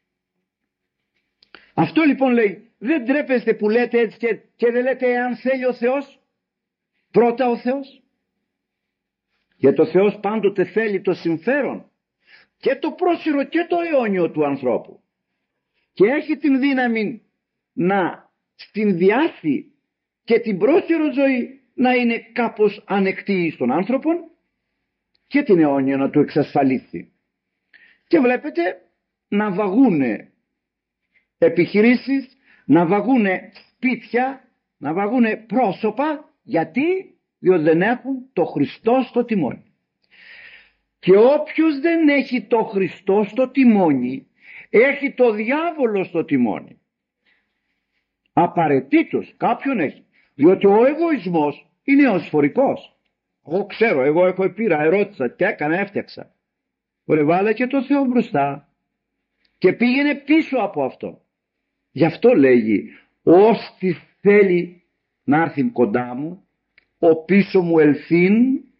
Αυτό λοιπόν λέει, δεν τρέπεστε που λέτε έτσι και δεν λέτε εάν θέλει ο Θεός, πρώτα ο Θεός. Γιατί ο Θεός πάντοτε θέλει το συμφέρον και το πρόσιρο και το αιώνιο του ανθρώπου. Και έχει την δύναμη να συνδυάσει και την πρόσιρο ζωή να είναι κάπως ανεκτή στον άνθρωπο και την αιώνια να του εξασφαλίσει. Και βλέπετε να βαγούνε επιχειρήσεις, να βαγούνε σπίτια, να βαγούνε πρόσωπα. Γιατί? Διότι δεν έχουν το Χριστό στο τιμόνι. Και όποιος δεν έχει το Χριστό στο τιμόνι, έχει το διάβολο στο τιμόνι. Απαραίτητος κάποιον έχει. Διότι ο εγωισμός είναι οσφορικός. Εγώ ξέρω, εγώ έχω πήρα, ερώτησα και έκανα, έφτιαξα. Ωραία, βάλε και το Θεό μπροστά και πήγαινε πίσω από αυτό. Γι' αυτό λέγει, όστι θέλει να έρθει κοντά μου, ο πίσω μου ελθύν,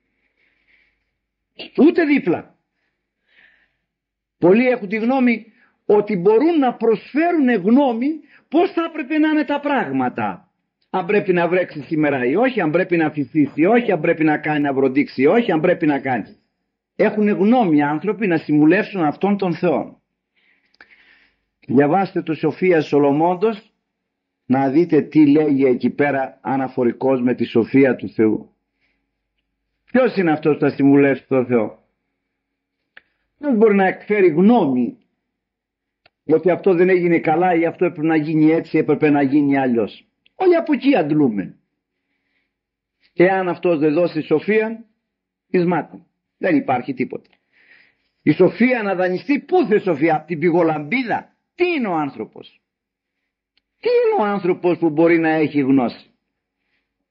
ούτε δίπλα. Πολλοί έχουν τη γνώμη ότι μπορούν να προσφέρουν γνώμη πώς θα έπρεπε να είναι τα πράγματα. Αν πρέπει να βρέξει σήμερα ή όχι, αν πρέπει να φυσήσει ή όχι, αν πρέπει να κάνει να βροντίξει ή όχι, αν πρέπει να κάνει. Έχουν γνώμη άνθρωποι να συμβουλεύσουν αυτόν τον Θεό. Διαβάστε το Σοφία Σολομώντος να δείτε τι λέγει εκεί πέρα αναφορικός με τη σοφία του Θεού. Ποιος είναι αυτός που θα συμβουλεύσει τον Θεό? Ποιος μπορεί να εκφέρει γνώμη ότι αυτό δεν έγινε καλά ή αυτό έπρεπε να γίνει έτσι, έπρεπε να γίνει αλλιώς? Όλοι από εκεί αντλούμε. Εάν αυτός δεν δώσει σοφία, εις μάτι. Δεν υπάρχει τίποτα. Η σοφία να δανειστεί, πού θε σοφία? Από την πηγολαμπίδα? Τι είναι ο άνθρωπος? Τι είναι ο άνθρωπος που μπορεί να έχει γνώση?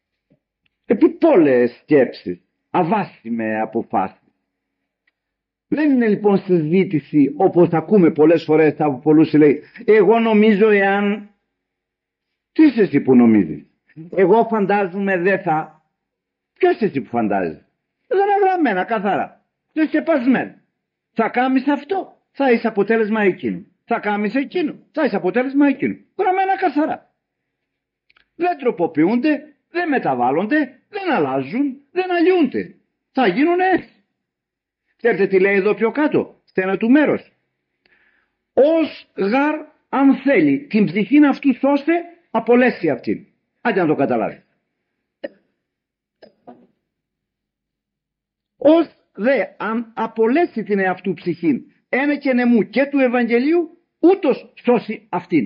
Επιπόλαιες σκέψεις, αβάσιμες αποφάσεις. Δεν είναι λοιπόν συζήτηση όπως ακούμε πολλές φορές από πολλούς, λέει εγώ νομίζω εάν. Τι είσαι εσύ που νομίζεις? Εγώ φαντάζομαι δεν θα. Ποιος εσύ που φαντάζεις? Δεν είναι γραμμένα καθαρά. Δεν είσαι πασμένο. Θα κάνεις αυτό, θα είσαι αποτέλεσμα εκείνου. Θα κάνεις εκείνο, θα είσαι αποτέλεσμα εκείνου. Γραμμένα καθαρά. Δεν τροποποιούνται, δεν μεταβάλλονται, δεν αλλάζουν, δεν αλλοιούνται. Θα γίνουν έτσι. Ξέρετε τι λέει εδώ πιο κάτω, στο ένα του μέρος? Ως γαρ αν θέλει την ψυχήν αυτού σώστε, απολέσει αυτήν. Άντε να το καταλάβει. Ως δε αν απολέσει την εαυτού ψυχήν ένε και νεμού και του Ευαγγελίου, ούτως σώσει αυτήν.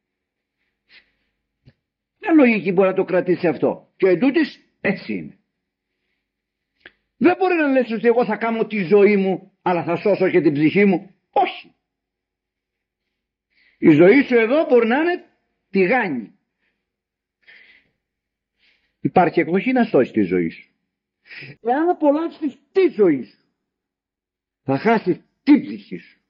Ποια λογική μπορεί να το κρατήσει αυτό? Και εντούτοις έτσι είναι. Δεν μπορεί να λες ότι εγώ θα κάνω τη ζωή μου αλλά θα σώσω και την ψυχή μου. Όχι. Η ζωή σου εδώ μπορεί να είναι τηγάνι. Υπάρχει εκδοχή να σώσει τη ζωή σου. Εάν απολαύσεις τη ζωή σου, θα χάσεις την ψυχή σου.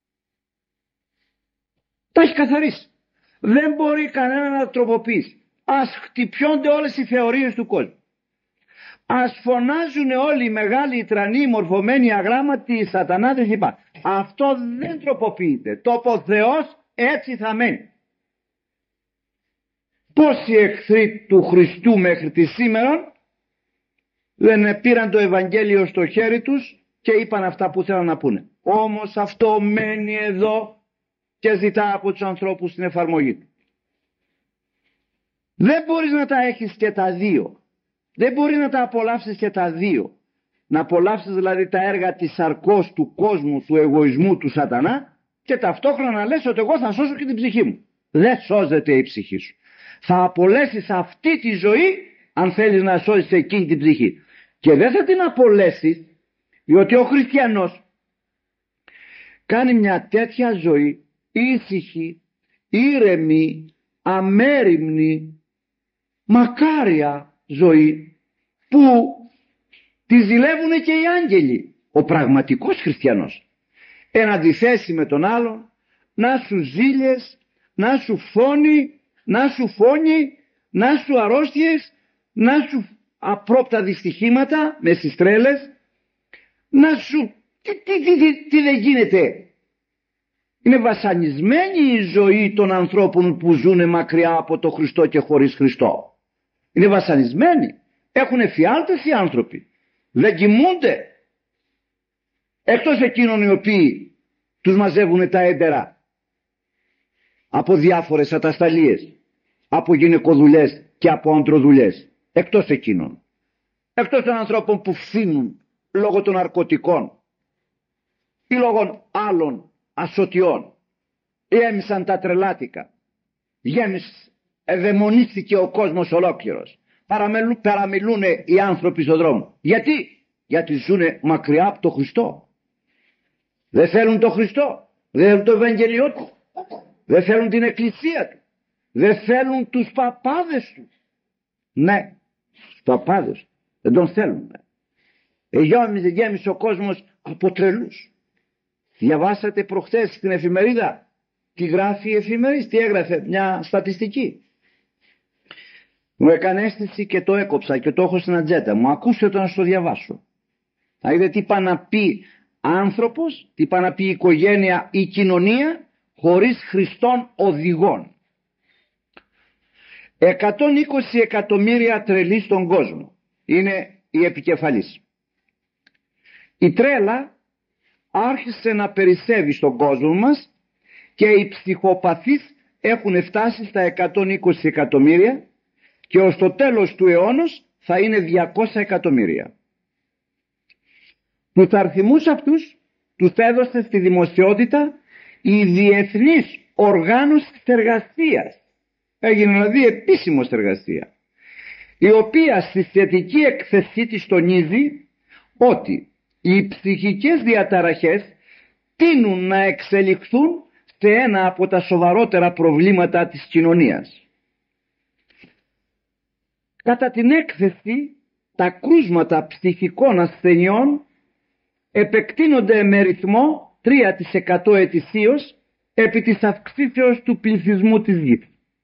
Τα έχει καθαρίσει. Δεν μπορεί κανένα να τροποποιήσει. Ας χτυπιώνται όλες οι θεωρίες του κόσμου. Ας φωνάζουν όλοι οι μεγάλοι, οι τρανοί, οι μορφωμένοι, οι αγράμματοι, οι σατανάδες λοιπά. Αυτό δεν τροποποιείται. Το είπε ο Θεός, έτσι θα μένει. Πόσοι εχθροί του Χριστού μέχρι τη σήμερα δεν πήραν το Ευαγγέλιο στο χέρι τους και είπαν αυτά που θέλουν να πούνε. Όμως αυτό μένει εδώ και ζητά από τους ανθρώπους την εφαρμογή του. Δεν μπορείς να τα έχεις και τα δύο. Δεν μπορεί να τα απολαύσεις και τα δύο. Να απολαύσεις δηλαδή τα έργα της σαρκός, του κόσμου, του εγωισμού, του σατανά και ταυτόχρονα λες ότι εγώ θα σώσω και την ψυχή μου. Δεν σώζεται η ψυχή σου. Θα απολέσεις αυτή τη ζωή αν θέλεις να σώσεις εκείνη την ψυχή. Και δεν θα την απολέσεις διότι ο χριστιανός κάνει μια τέτοια ζωή ήσυχη, ήρεμη, αμέριμνη, μακάρια ζωή που τη ζηλεύουν και οι άγγελοι. Ο πραγματικός χριστιανός εν αντιθέσει με τον άλλον να σου ζήλιες, να σου φόνοι, να σου φόνοι, να σου αρρώστιες, να σου απρόπτα δυστυχήματα με στις τρέλες, να σου τι δεν γίνεται. Είναι βασανισμένη η ζωή των ανθρώπων που ζουν μακριά από το Χριστό και χωρίς Χριστό. Είναι βασανισμένοι. Έχουν εφιάλτες οι άνθρωποι. Δεν κοιμούνται. Εκτός εκείνων οι οποίοι τους μαζεύουν τα έντερα από διάφορες ατασταλίες, από γυναικοδουλειές και από ανδροδουλειές. Εκτός εκείνων. Εκτός των ανθρώπων που φθήνουν λόγω των ναρκωτικών ή λόγω άλλων ασωτιών. Γέμισαν τα τρελάτικα. Εδαιμονίστηκε ο κόσμος ολόκληρος. Παραμιλούν οι άνθρωποι στον δρόμο. Γιατί ζουν μακριά από το Χριστό. Δεν θέλουν το Χριστό. Δεν θέλουν το Ευαγγελιό του. Δεν θέλουν την εκκλησία του. Δεν θέλουν τους παπάδες του. Ναι, τους παπάδες δεν τον θέλουν. Γέμισε ο κόσμος από τρελούς. Διαβάσατε προχθές στην εφημερίδα τι γράφει η εφημερίδα, τι έγραφε μια στατιστική. Μου έκανε αίσθηση και το έκοψα και το έχω στην ατζέντα μου. Ακούστε το να σου το διαβάσω. Θα είδε τι πάει να πει άνθρωπος, τι πάει να πει οικογένεια ή κοινωνία χωρίς Χριστών οδηγών. 120 εκατομμύρια τρελοί στον κόσμο είναι η επικεφαλής. Η τρέλα άρχισε να περισσεύει στον κόσμο μας και οι ψυχοπαθείς έχουν φτάσει στα 120 εκατομμύρια και ως το τέλος του αιώνος θα είναι 200 εκατομμύρια. Τους αριθμούς αυτούς τους έδωσε στη δημοσιότητα η Διεθνής Οργάνωση Εργασίας. Έγινε δηλαδή επίσημος εργασία, η οποία στη θετική έκθεσή της τονίζει ότι οι ψυχικές διαταραχές τείνουν να εξελιχθούν σε ένα από τα σοβαρότερα προβλήματα της κοινωνίας. Κατά την έκθεση, τα κρούσματα ψυχικών ασθενειών επεκτείνονται με ρυθμό 3% ετησίως επί της αυξήσεως του πληθυσμού της γης.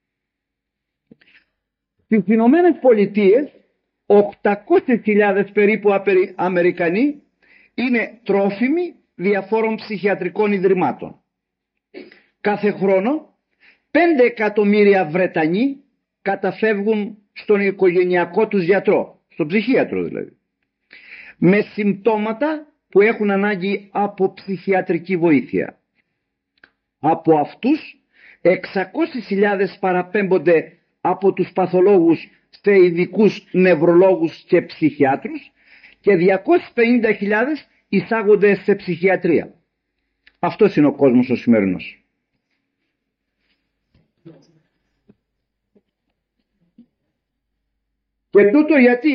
Στις Ηνωμένες Πολιτείες 800.000 περίπου Αμερικανοί είναι τρόφιμοι διαφόρων ψυχιατρικών ιδρυμάτων. Κάθε χρόνο 5 εκατομμύρια Βρετανοί καταφεύγουν στον οικογενειακό τους γιατρό, στον ψυχίατρο δηλαδή, με συμπτώματα που έχουν ανάγκη από ψυχιατρική βοήθεια. Από αυτούς 600.000 παραπέμπονται από τους παθολόγους σε ειδικούς νευρολόγους και ψυχιάτρους και 250.000 εισάγονται σε ψυχιατρία. Αυτός είναι ο κόσμος ο σημερινός. Και τούτο γιατί?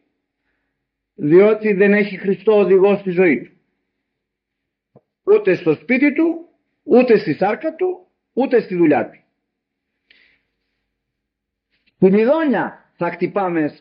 Διότι δεν έχει Χριστό οδηγό στη ζωή του. Ούτε στο σπίτι του, ούτε στη σάρκα του, ούτε στη δουλειά του. Στην ειδόνια θα χτυπάμε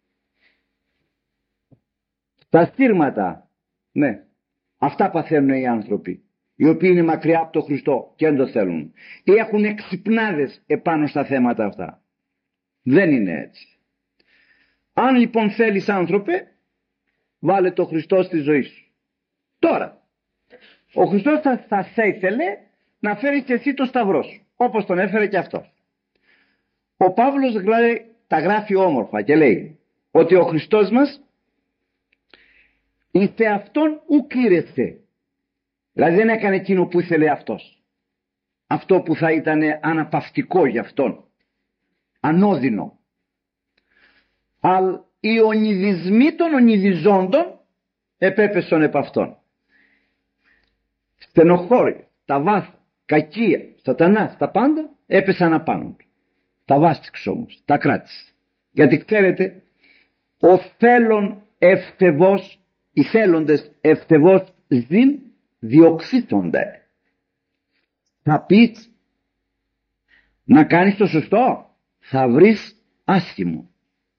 στα στήρματα. Ναι, αυτά παθαίνουν οι άνθρωποι, οι οποίοι είναι μακριά από τον Χριστό και δεν το θέλουν. Ή έχουν εξυπνάδες επάνω στα θέματα αυτά. Δεν είναι έτσι. Αν λοιπόν θέλεις άνθρωπε, βάλε το Χριστό στη ζωή σου. Τώρα, ο Χριστός θα σε ήθελε να φέρεις και εσύ το σταυρό σου, όπως τον έφερε και αυτός. Ο Παύλος τα γράφει όμορφα και λέει ότι ο Χριστός μας εις αυτόν ουκ ήρεσε. Δηλαδή δεν έκανε εκείνο που ήθελε αυτός. Αυτό που θα ήταν αναπαυτικό για αυτόν. Ανώδυνο. Αλλά οι ονειδισμοί των ονειδιζόντων επέπεσαν επ' αυτόν. Στενοχώρια, τα βάθη, κακία, σατανάς, τα πάντα έπεσαν απάνω του. Τα βάστηξε όμως, τα κράτησε. Γιατί ξέρετε, ο θέλων ευθεβώς, οι θέλοντες ευθεβώς ζην διοξύτονται. Θα πεις να κάνεις το σωστό, θα βρεις άσχημο.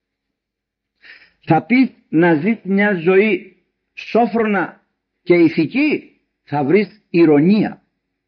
Θα πεις να ζεις μια ζωή σόφρονα και ηθική, θα βρεις ηρωνία.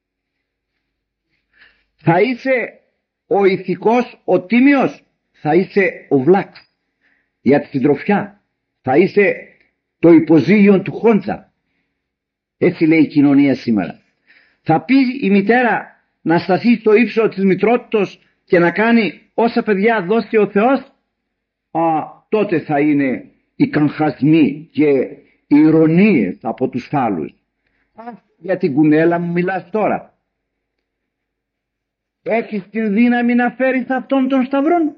Θα είσαι ο ηθικός, ο τίμιος, θα είσαι ο βλάξ για τη συντροφιά. Θα είσαι το υποζύγιο του χόντζα. Έτσι λέει η κοινωνία σήμερα. Θα πει η μητέρα να σταθεί στο ύψο της μητρότητος και να κάνει όσα παιδιά δώσει ο Θεός, τότε θα είναι οι καγχασμοί και οι ηρωνίες από τους φάλους. Για την κουνέλα μου μιλάς τώρα. Έχεις την δύναμη να φέρεις αυτόν τον σταυρόν?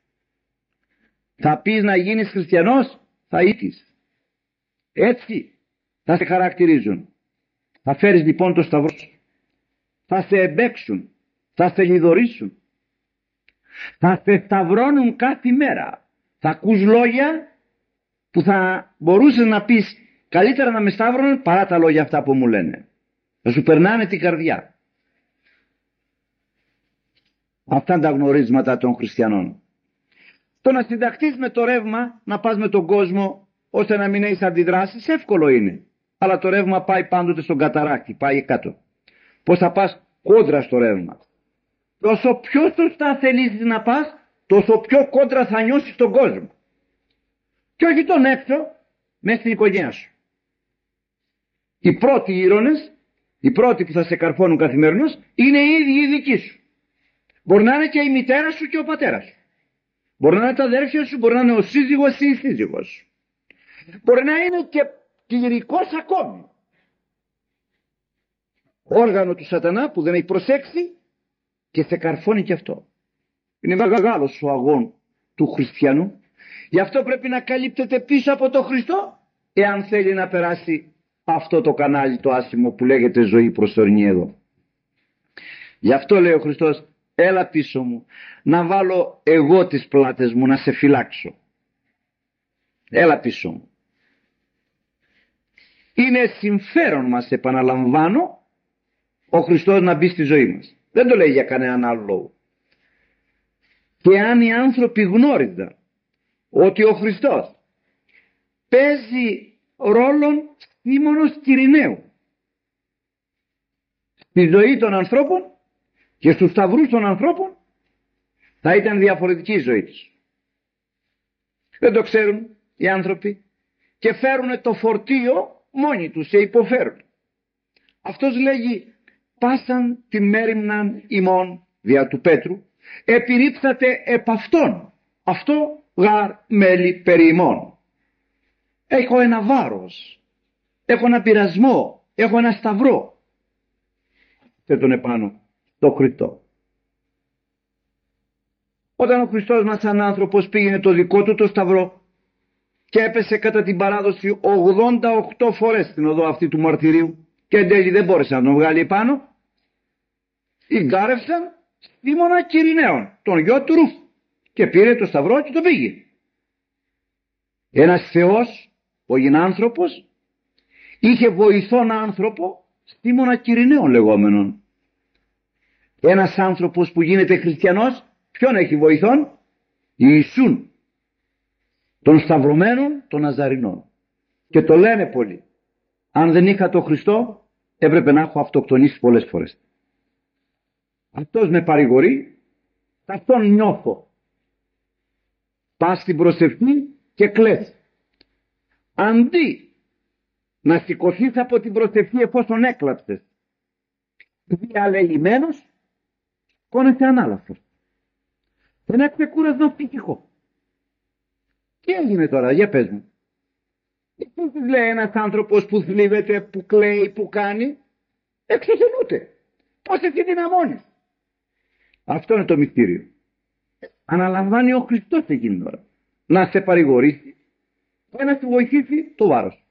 Θα πεις να γίνεις χριστιανός, θα ήττεις. Έτσι θα σε χαρακτηρίζουν. Θα φέρεις λοιπόν το σταυρό σου. Θα σε εμπέξουν, θα σε λιδωρήσουν. Θα σε σταυρώνουν κάθε μέρα. Θα ακούς λόγια που θα μπορούσες να πεις καλύτερα να με σταύρωνουν παρά τα λόγια αυτά που μου λένε. Θα σου περνάνε την καρδιά. Αυτά είναι τα γνωρίσματα των χριστιανών. Το να συνταχθείς με το ρεύμα, να πας με τον κόσμο ώστε να μην έχεις αντιδράσεις, εύκολο είναι. Αλλά το ρεύμα πάει πάντοτε στον καταράκτη, πάει κάτω. Πώς θα πας κόντρα στο ρεύμα? Όσο πιο σωστά θελήσεις να πας, τόσο πιο κόντρα θα νιώσεις τον κόσμο. Και όχι τον έξω, μέσα στην οικογένεια σου. Οι πρώτοι ήρωνες, οι πρώτοι που θα σε καρφώνουν καθημερινώς, είναι οι ίδιοι οι δικοί σου. Μπορεί να είναι και η μητέρα σου και ο πατέρας σου. Μπορεί να είναι τα αδέρφια σου, μπορεί να είναι ο σύζυγος ή η σύζυγος σου. Μπορεί να είναι και κληρικός ακόμη. Όργανο του σατανά που δεν έχει προσέξει και σε καρφώνει και αυτό. Είναι μεγάλος ο αγών του χριστιανού. Γι' αυτό πρέπει να καλύπτεται πίσω από το Χριστό, εάν θέλει να περάσει αυτό το κανάλι το άσχημο που λέγεται ζωή προσωρινή εδώ. Γι' αυτό λέει ο Χριστός, έλα πίσω μου, να βάλω εγώ τις πλάτες μου να σε φυλάξω. Έλα πίσω μου. Είναι συμφέρον μας, επαναλαμβάνω, ο Χριστός να μπει στη ζωή μας. Δεν το λέει για κανέναν άλλο λόγο. Και αν οι άνθρωποι γνώριζαν ότι ο Χριστός παίζει ρόλο Σίμωνος Κυριναίου. Στη ζωή των ανθρώπων και στους σταυρούς των ανθρώπων θα ήταν διαφορετική η ζωή τους. Δεν το ξέρουν οι άνθρωποι και φέρουν το φορτίο μόνοι τους, σε υποφέρουν. Αυτός λέγει πάσαν τη μέριμναν ημών δια του Πέτρου επιρρήψατε επ' αυτόν, αυτό γαρ μέλη περί ημών. Έχω ένα βάρος, έχω ένα πειρασμό, έχω ένα σταυρό. Και τον επάνω το Χριστό. Όταν ο Χριστός μας σαν άνθρωπος πήγαινε το δικό του το σταυρό και έπεσε κατά την παράδοση 88 φορές στην οδό αυτή του μαρτυρίου και εν τέλει δεν μπόρεσε να τον βγάλει επάνω, γκάρευσαν Σίμωνα Κυριναίων, τον γιο του Ρούφ, και πήρε το σταυρό και το πήγε. Ένας Θεός, ο γινάνθρωπος, είχε βοηθόν άνθρωπο Σίμωνα Κυριναίων λεγόμενον. Ένας άνθρωπος που γίνεται χριστιανός, ποιον έχει βοηθόν? Ιησούν, των σταυρωμένων των Ναζαρινών. Και το λένε πολλοί. Αν δεν είχα το Χριστό, έπρεπε να έχω αυτοκτονήσει πολλές φορές. Αυτός με παρηγορεί, αυτόν νιώθω. Πας στην προσευχή και κλαις. Αντί να σηκωθείς από την προσευχή εφόσον έκλαψες, διαλελειμμένος, κόνεσαι ανάλαφος. Ένα ξεκούρασμα ψυχικό. Τι έγινε τώρα, για πες μου. Τι λέει ένας άνθρωπος που θλίβεται, που κλαίει, που κάνει? Εξωθενούται. Πώς εσύ δυναμώνεις? Αυτό είναι το μυστήριο. Αναλαμβάνει ο Χριστός εκείνη την ώρα να σε παρηγορήσει και να σου βοηθήσει το βάρος.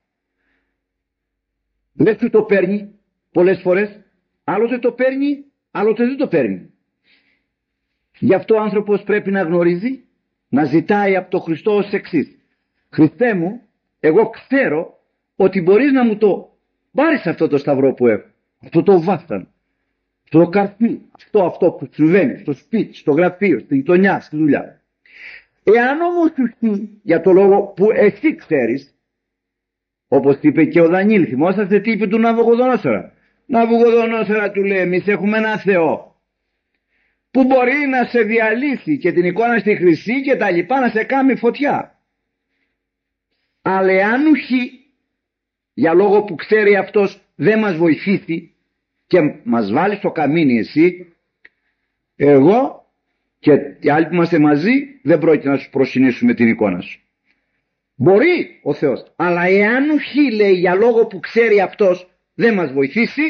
Δεν σου το παίρνει πολλές φορές, άλλοτε το παίρνει, άλλοτε δεν το παίρνει. Γι' αυτό ο άνθρωπος πρέπει να γνωρίζει, να ζητάει από τον Χριστό ως εξής. Χριστέ μου, εγώ ξέρω ότι μπορείς να μου το πάρεις αυτό το σταυρό που έχω, αυτό το βάσταν, αυτό το καρφί, αυτό που συμβαίνει στο σπίτι, στο γραφείο, στη γειτονιά, στη δουλειά. Εάν όμως σου στείλει για το λόγο που εσύ ξέρεις, όπως είπε και ο Δανίλ, θυμόσαστε τι είπε του Ναβουχοδονόσορα? Ναβουχοδονόσορα, του λέει, εμείς έχουμε ένα Θεό που μπορεί να σε διαλύσει και την εικόνα στη χρυσή και τα λοιπά, να σε κάνει φωτιά. Αλλά εάν ουχή, για λόγο που ξέρει αυτός, δεν μας βοηθήσει και μας βάλει στο καμίνι εσύ, εγώ και οι άλλοι που είμαστε μαζί δεν πρόκειται να σου προσυνήσουμε την εικόνα σου. Μπορεί ο Θεός, αλλά εάν ουχή, λέει, για λόγο που ξέρει αυτός, δεν μας βοηθήσει,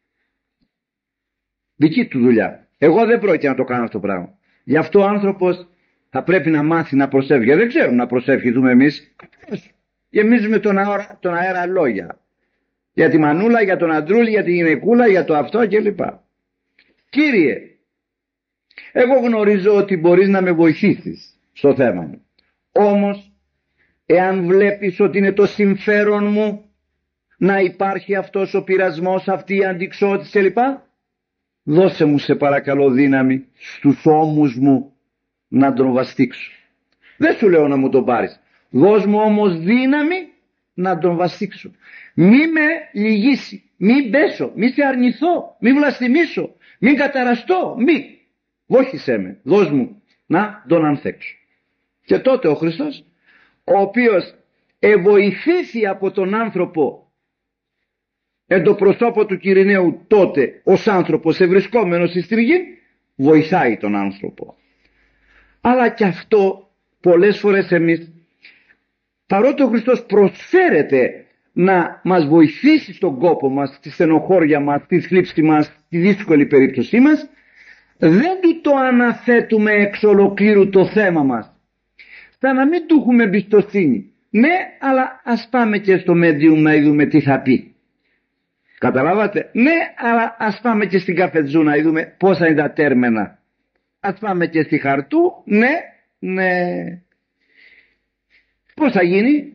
δική του δουλειά. Εγώ δεν πρόκειται να το κάνω αυτό το πράγμα. Γι' αυτό ο άνθρωπος θα πρέπει να μάθει να προσεύχει. Δεν ξέρουμε να προσεύχηθούμε εμείς. Γεμίζουμε τον αέρα λόγια. Για τη μανούλα, για τον αντρούλη, για τη γυναικούλα, για το αυτό κλπ. Κύριε, εγώ γνωρίζω ότι μπορείς να με βοηθήσεις στο θέμα μου. Όμως, εάν βλέπεις ότι είναι το συμφέρον μου να υπάρχει αυτός ο πειρασμός, αυτή η αντιξότηση κλπ., δώσε μου σε παρακαλώ δύναμη στους ώμους μου να τον βαστίξω. Δεν σου λέω να μου τον πάρεις. Δώσ' μου όμως δύναμη να τον βαστίξω. Μη με λυγίσει, μη πέσω, μη σε αρνηθώ, μη βλαστημίσω, μη καταραστώ, μη. Βόχησέ με, δώσ' μου να τον ανθέξω. Και τότε ο Χριστός, ο οποίος εβοηθήθη από τον άνθρωπο εν το προσώπο του Κυριναίου, τότε ως άνθρωπος ευρισκόμενος στην γη, βοηθάει τον άνθρωπο. Αλλά και αυτό πολλές φορές εμείς, παρότι ο Χριστός προσφέρεται να μας βοηθήσει στον κόπο μας, στη στενοχώρια μας, στη θλίψη μας, στη δύσκολη περίπτωσή μας, δεν του το αναθέτουμε εξ ολοκλήρου το θέμα μας, σαν να μην του έχουμε εμπιστοσύνη. Ναι, αλλά ας πάμε και στο medium να δούμε τι θα πει. Καταλάβατε? Ναι, αλλά ας πάμε και στην καφετζού να δούμε πόσα είναι τα τέρμενα. Ας πάμε και στη χαρτού. Ναι. Πώς θα γίνει?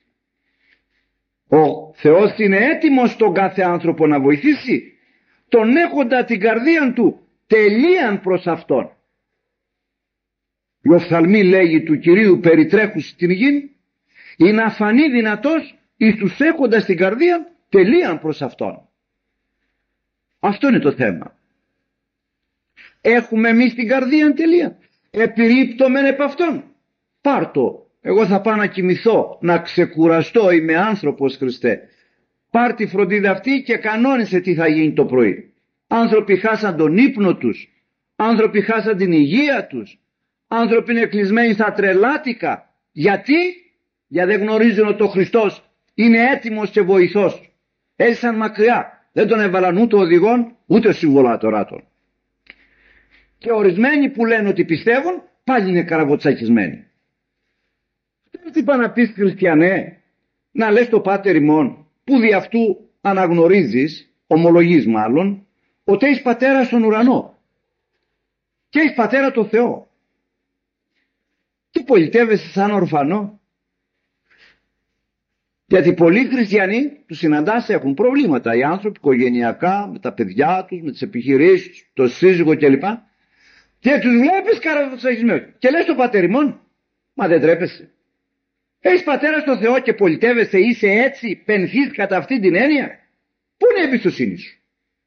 Ο Θεός είναι έτοιμος τον κάθε άνθρωπο να βοηθήσει, τον έχοντα την καρδία του τελείαν προς Αυτόν. Η οφθαλμή, λέγει, του Κυρίου περιτρέχους στην γη, είναι αφανή δυνατός εις τους έχοντας την καρδία τελείαν προς Αυτόν. Αυτό είναι το θέμα. Έχουμε εμείς την καρδία τελεία? Επιρρύπτομεν επ' Αυτόν? Πάρτο. Εγώ θα πάω να κοιμηθώ, να ξεκουραστώ, είμαι άνθρωπος, Χριστέ. Πάρ' τη φροντίδα αυτή και κανόνισε τι θα γίνει το πρωί. Άνθρωποι χάσαν τον ύπνο τους, άνθρωποι χάσαν την υγεία τους, άνθρωποι είναι κλεισμένοι στα τρελάτικα. Γιατί? Γιατί δεν γνωρίζουν ότι ο Χριστός είναι έτοιμος και βοηθός. Έζησαν μακριά, δεν τον έβαλαν ούτε οδηγόν ούτε συμβολάτοράτων. Και ορισμένοι που λένε ότι πιστεύουν πάλι είναι καραβοτσακισμένοι. Τι είπα να πεις, χριστιανέ? Να λες το Πάτερ ημών, που δι' αυτού αναγνωρίζεις, ομολογείς μάλλον, ότι έχεις πατέρα στον ουρανό και έχεις πατέρα το Θεό. Τι πολιτεύεσαι σαν ορφανό? Γιατί πολλοί χριστιανοί τους συναντάς, έχουν προβλήματα, οι άνθρωποι οικογενειακά, με τα παιδιά τους, με τις επιχειρήσεις, το σύζυγο κλπ. Και τους βλέπεις καραβοτσακισμένους και λες το Πατέρ ημών, μα δεν τρέπεσαι? Έχεις πατέρα στο Θεό και πολιτεύεσαι, είσαι έτσι, πενθείς κατά αυτή την έννοια? Πού είναι η εμπιστοσύνη σου?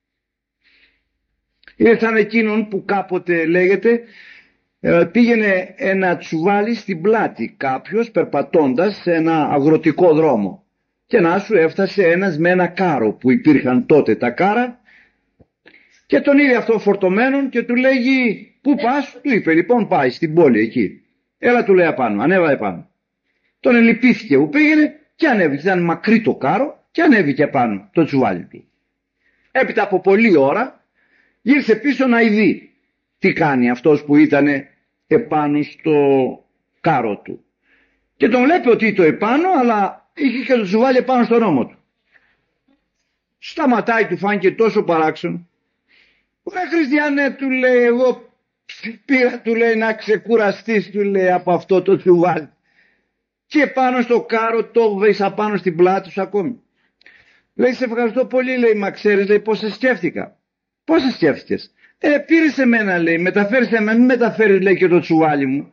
Είναι σαν εκείνον που κάποτε λέγεται πήγαινε ένα τσουβάλι στην πλάτη κάποιος περπατώντας σε ένα αγροτικό δρόμο και να σου έφτασε ένας με ένα κάρο, που υπήρχαν τότε τα κάρα, και τον είδε αυτό φορτωμένον και του λέγει πού πας? Του είπε λοιπόν πάει στην πόλη εκεί. Έλα, του λέει, απάνω, ανέβα επάνω. Τον ελυπήθηκε που πήγαινε και ανέβηκε, ήταν μακρύ το κάρο και ανέβηκε πάνω το τσουβάλι του. Έπειτα από πολλή ώρα γύρισε πίσω να ειδεί τι κάνει αυτός που ήταν επάνω στο κάρο του. Και τον βλέπει ότι το επάνω, αλλά είχε και το τσουβάλι επάνω στον ώμο του. Σταματάει, του φάνηκε τόσο παράξενο. Ρε χριστιανέ, του λέει, εγώ πήρα, του λέει, να ξεκουραστείς, του λέει, από αυτό το τσουβάλι. Και πάνω στο κάρο το βρίσκα πάνω στην πλάτη σου ακόμη. Λέει, σε ευχαριστώ πολύ, λέει, μα ξέρεις, λέει, πώς σε σκέφτηκα. Πώς σε σκέφτηκες? Πήρες εμένα, λέει, μεταφέρεις εμένα, μην μεταφέρεις, λέει, και το τσουβάλι μου.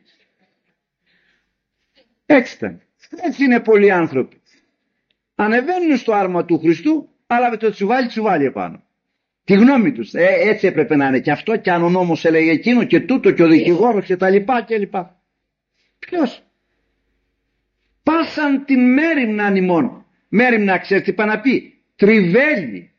Έτσι ήταν. Έτσι είναι πολλοί άνθρωποι. Ανεβαίνουν στο άρμα του Χριστού, αλλά με το τσουβάλι επάνω. Τη γνώμη τους. Έτσι έπρεπε να είναι και αυτό, και αν ο νόμος έλεγε εκείνο και τούτο και ο δικηγόρος και τα λοιπά και λοιπά. Ποιος? Πάσαν την μέριμνα ημών. Μέριμνα, ξέρεις τι είπα να πει? Τριβέλι.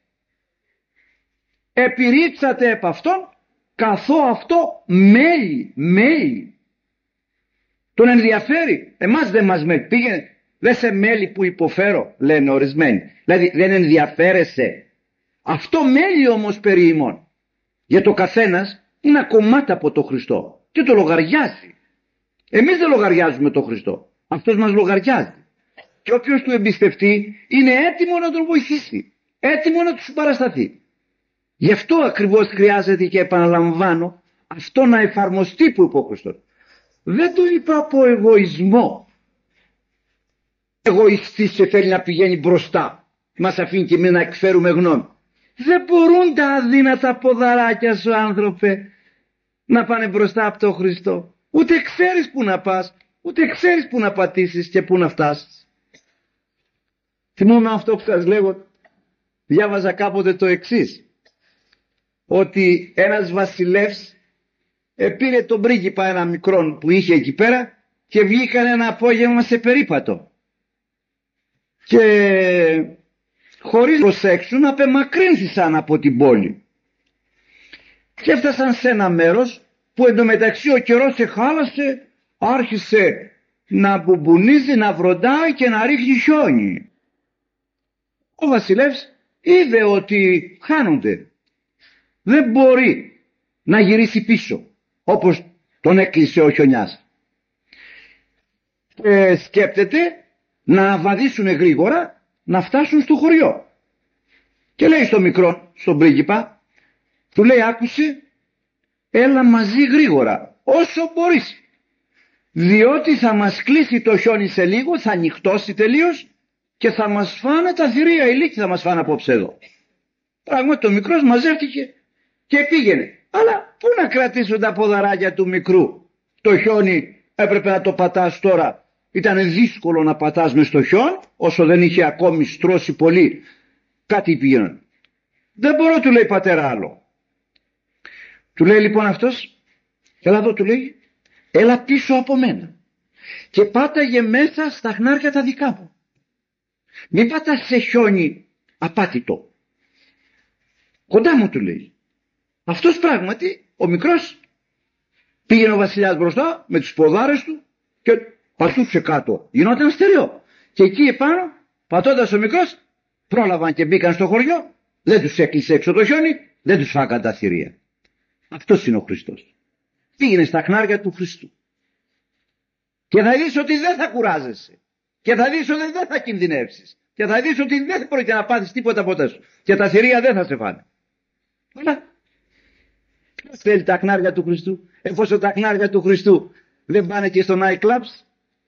Επιρρήψατε επ' αυτόν καθώ αυτό μέλι. Τον ενδιαφέρει. Εμάς δεν μας μέλει. Πήγαινε, δεν σε μέλι που υποφέρω, λένε ορισμένοι. Δηλαδή δεν ενδιαφέρεσαι. Αυτό μέλει όμως περί ημών. Για το καθένας είναι κομμάτι από το Χριστό και το λογαριάζει. Εμείς δεν λογαριάζουμε το Χριστό. Αυτός μας λογαριάζει. Και όποιος του εμπιστευτεί είναι έτοιμο να τον βοηθήσει. Έτοιμο να του συμπαρασταθεί. Γι' αυτό ακριβώς χρειάζεται, και επαναλαμβάνω, αυτό να εφαρμοστεί που είπε ο Χριστός. Δεν το είπα από εγωισμό. Εγωιστής και θέλει να πηγαίνει μπροστά. Μας αφήνει και εμείς να εκφέρουμε γνώμη. Δεν μπορούν τα αδύνατα ποδαράκια σου, άνθρωπε, να πάνε μπροστά από τον Χριστό. Ούτε ξέρεις που να πας, ούτε ξέρεις που να πατήσεις και που να φτάσεις. Θυμόμαι αυτό που σας λέγω, διάβαζα κάποτε το εξής, ότι ένας βασιλεύς πήρε τον πρίγκιπα ένα μικρόν που είχε εκεί πέρα και βγήκαν ένα απόγευμα σε περίπατο και χωρίς προσέξουν απεμακρύνθησαν από την πόλη και έφτασαν σε ένα μέρος που εντωμεταξύ ο καιρός εχάλασε, άρχισε να μπουμπουνίζει, να βροντάει και να ρίχνει χιόνι. Ο βασιλεύς είδε ότι χάνονται. Δεν μπορεί να γυρίσει πίσω όπως τον έκλεισε ο χιονιάς. Σκέπτεται να βαδίσουν γρήγορα, να φτάσουν στο χωριό. Και λέει στο μικρό, στον πρίγκιπα, του λέει, άκουσε, έλα μαζί γρήγορα όσο μπορείς, διότι θα μας κλείσει το χιόνι σε λίγο, θα νυχτώσει τελείως και θα μας φάνε τα θηρία ηλίκη, θα μας φάνε απόψε εδώ. Πράγματι ο μικρός μαζεύτηκε και πήγαινε. Αλλά πού να κρατήσουν τα ποδαράκια του μικρού? Το χιόνι έπρεπε να το πατάς τώρα Ήταν δύσκολο να πατάς μες στο χιόν, όσο δεν είχε ακόμη στρώσει πολύ κάτι πήγαιναν. Δεν μπορώ, του λέει, πατέρα, άλλο. Του λέει λοιπόν αυτός, έλα εδώ, του λέει, έλα πίσω από μένα. Και πάταγε μέσα στα χνάρια τα δικά μου. Μην πατάς σε χιόνι απάτητο. Κοντά μου, του λέει. Αυτός πράγματι, ο μικρός, πήγαινε ο βασιλιάς μπροστά με τους ποδάρες του και πατούσε κάτω. Γινόταν στερεό. Και εκεί επάνω, πατώντας ο μικρός, πρόλαβαν και μπήκαν στο χωριό. Δεν τους έκλεισε έξω το χιόνι, δεν τους φάγαν τα θηρία. Αυτός είναι ο Χριστός. Πήγαινε στα χνάρια του Χριστού. Και θα δεις ότι δεν θα κουράζεσαι. Και θα δεις ότι δεν θα κινδυνεύσεις. Και θα δεις ότι δεν πρόκειται να πάθεις τίποτα ποτέ σου. Και τα θηρία δεν θα σε φάνε. Αλλά ποιος θέλει τα χνάρια του Χριστού, εφόσον τα χνάρια του Χριστού δεν πάνε και στο night clubs,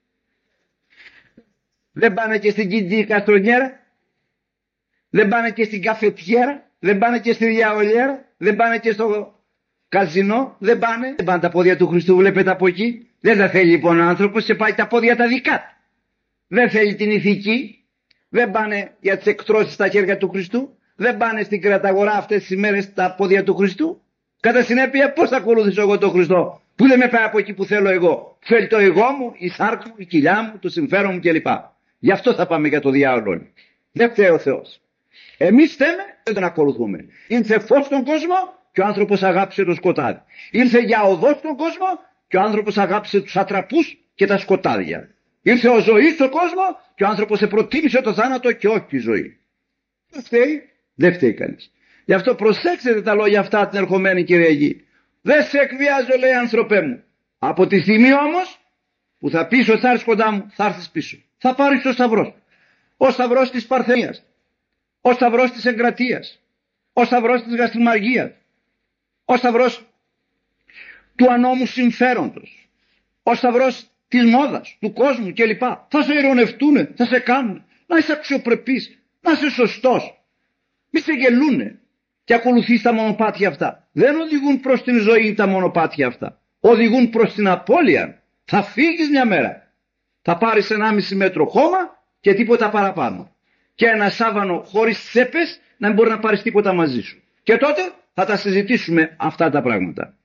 δεν πάνε και στην Κιτζή Καστρονιέρα, δεν πάνε και στην καφετιέρα, δεν πάνε και στη διαολιέρα, δεν πάνε και στο καζινό, δεν πάνε τα πόδια του Χριστού, βλέπετε από εκεί. Δεν τα θέλει λοιπόν ο άνθρωπος και πάει τα πόδια τα δικά του. Δεν θέλει την ηθική, δεν πάνε για τις εκτρώσεις στα χέρια του Χριστού, δεν πάνε στην κραταγορά αυτές τις ημέρες τα πόδια του Χριστού. Κατά συνέπεια, πώς θα ακολουθήσω εγώ τον Χριστό που δεν με πάει από εκεί που θέλω εγώ? Θέλει το εγώ μου, η σάρκα μου, η κοιλιά μου, το συμφέρον μου κλπ. Γι' αυτό θα πάμε για το διάολο. Δεν φταίει ο Θεός. Εμείς θέμε, δεν τον ακολουθούμε. Ήρθε φως στον κόσμο και ο άνθρωπος αγάπησε το σκοτάδι. Ήρθε για οδό στον κόσμο και ο άνθρωπος αγάπησε τους ατραπούς και τα σκοτάδια. Ήρθε ο ζωή στον κόσμο και ο άνθρωπος προτίμησε το θάνατο και όχι τη ζωή. Δεν φταίει, δεν φταίει κανείς. Γι' αυτό προσέξτε τα λόγια αυτά την ερχομένη Κυριακή. Δεν σε εκβιάζω, λέει, άνθρωπέ μου. Από τη στιγμή όμως που θα πεις ότι θα έρθεις κοντά μου, θα έρθεις πίσω. Θα πάρεις το σταυρό. Ο σταυρός της Παρθενίας, ο σταυρός της Εγκρατείας, ο σταυρός της Γαστριμαργίας, ο σταυρός του ανώμου συμφέροντος, ο σταυρός της μόδας, του κόσμου κλπ. Θα σε ειρωνευτούνε, θα σε κάνουν. Να είσαι αξιοπρεπής, να είσαι σωστός. Μη σε γελούνε και ακολουθείς τα μονοπάτια αυτά. Δεν οδηγούν προς την ζωή τα μονοπάτια αυτά. Οδηγούν προς την απώλεια. Θα φύγεις μια μέρα. Θα πάρεις 1,5 μέτρο χώμα και τίποτα παραπάνω. Και ένα σάβανο χωρίς τσέπες να μην μπορεί να πάρεις τίποτα μαζί σου. Και τότε θα τα συζητήσουμε αυτά τα πράγματα.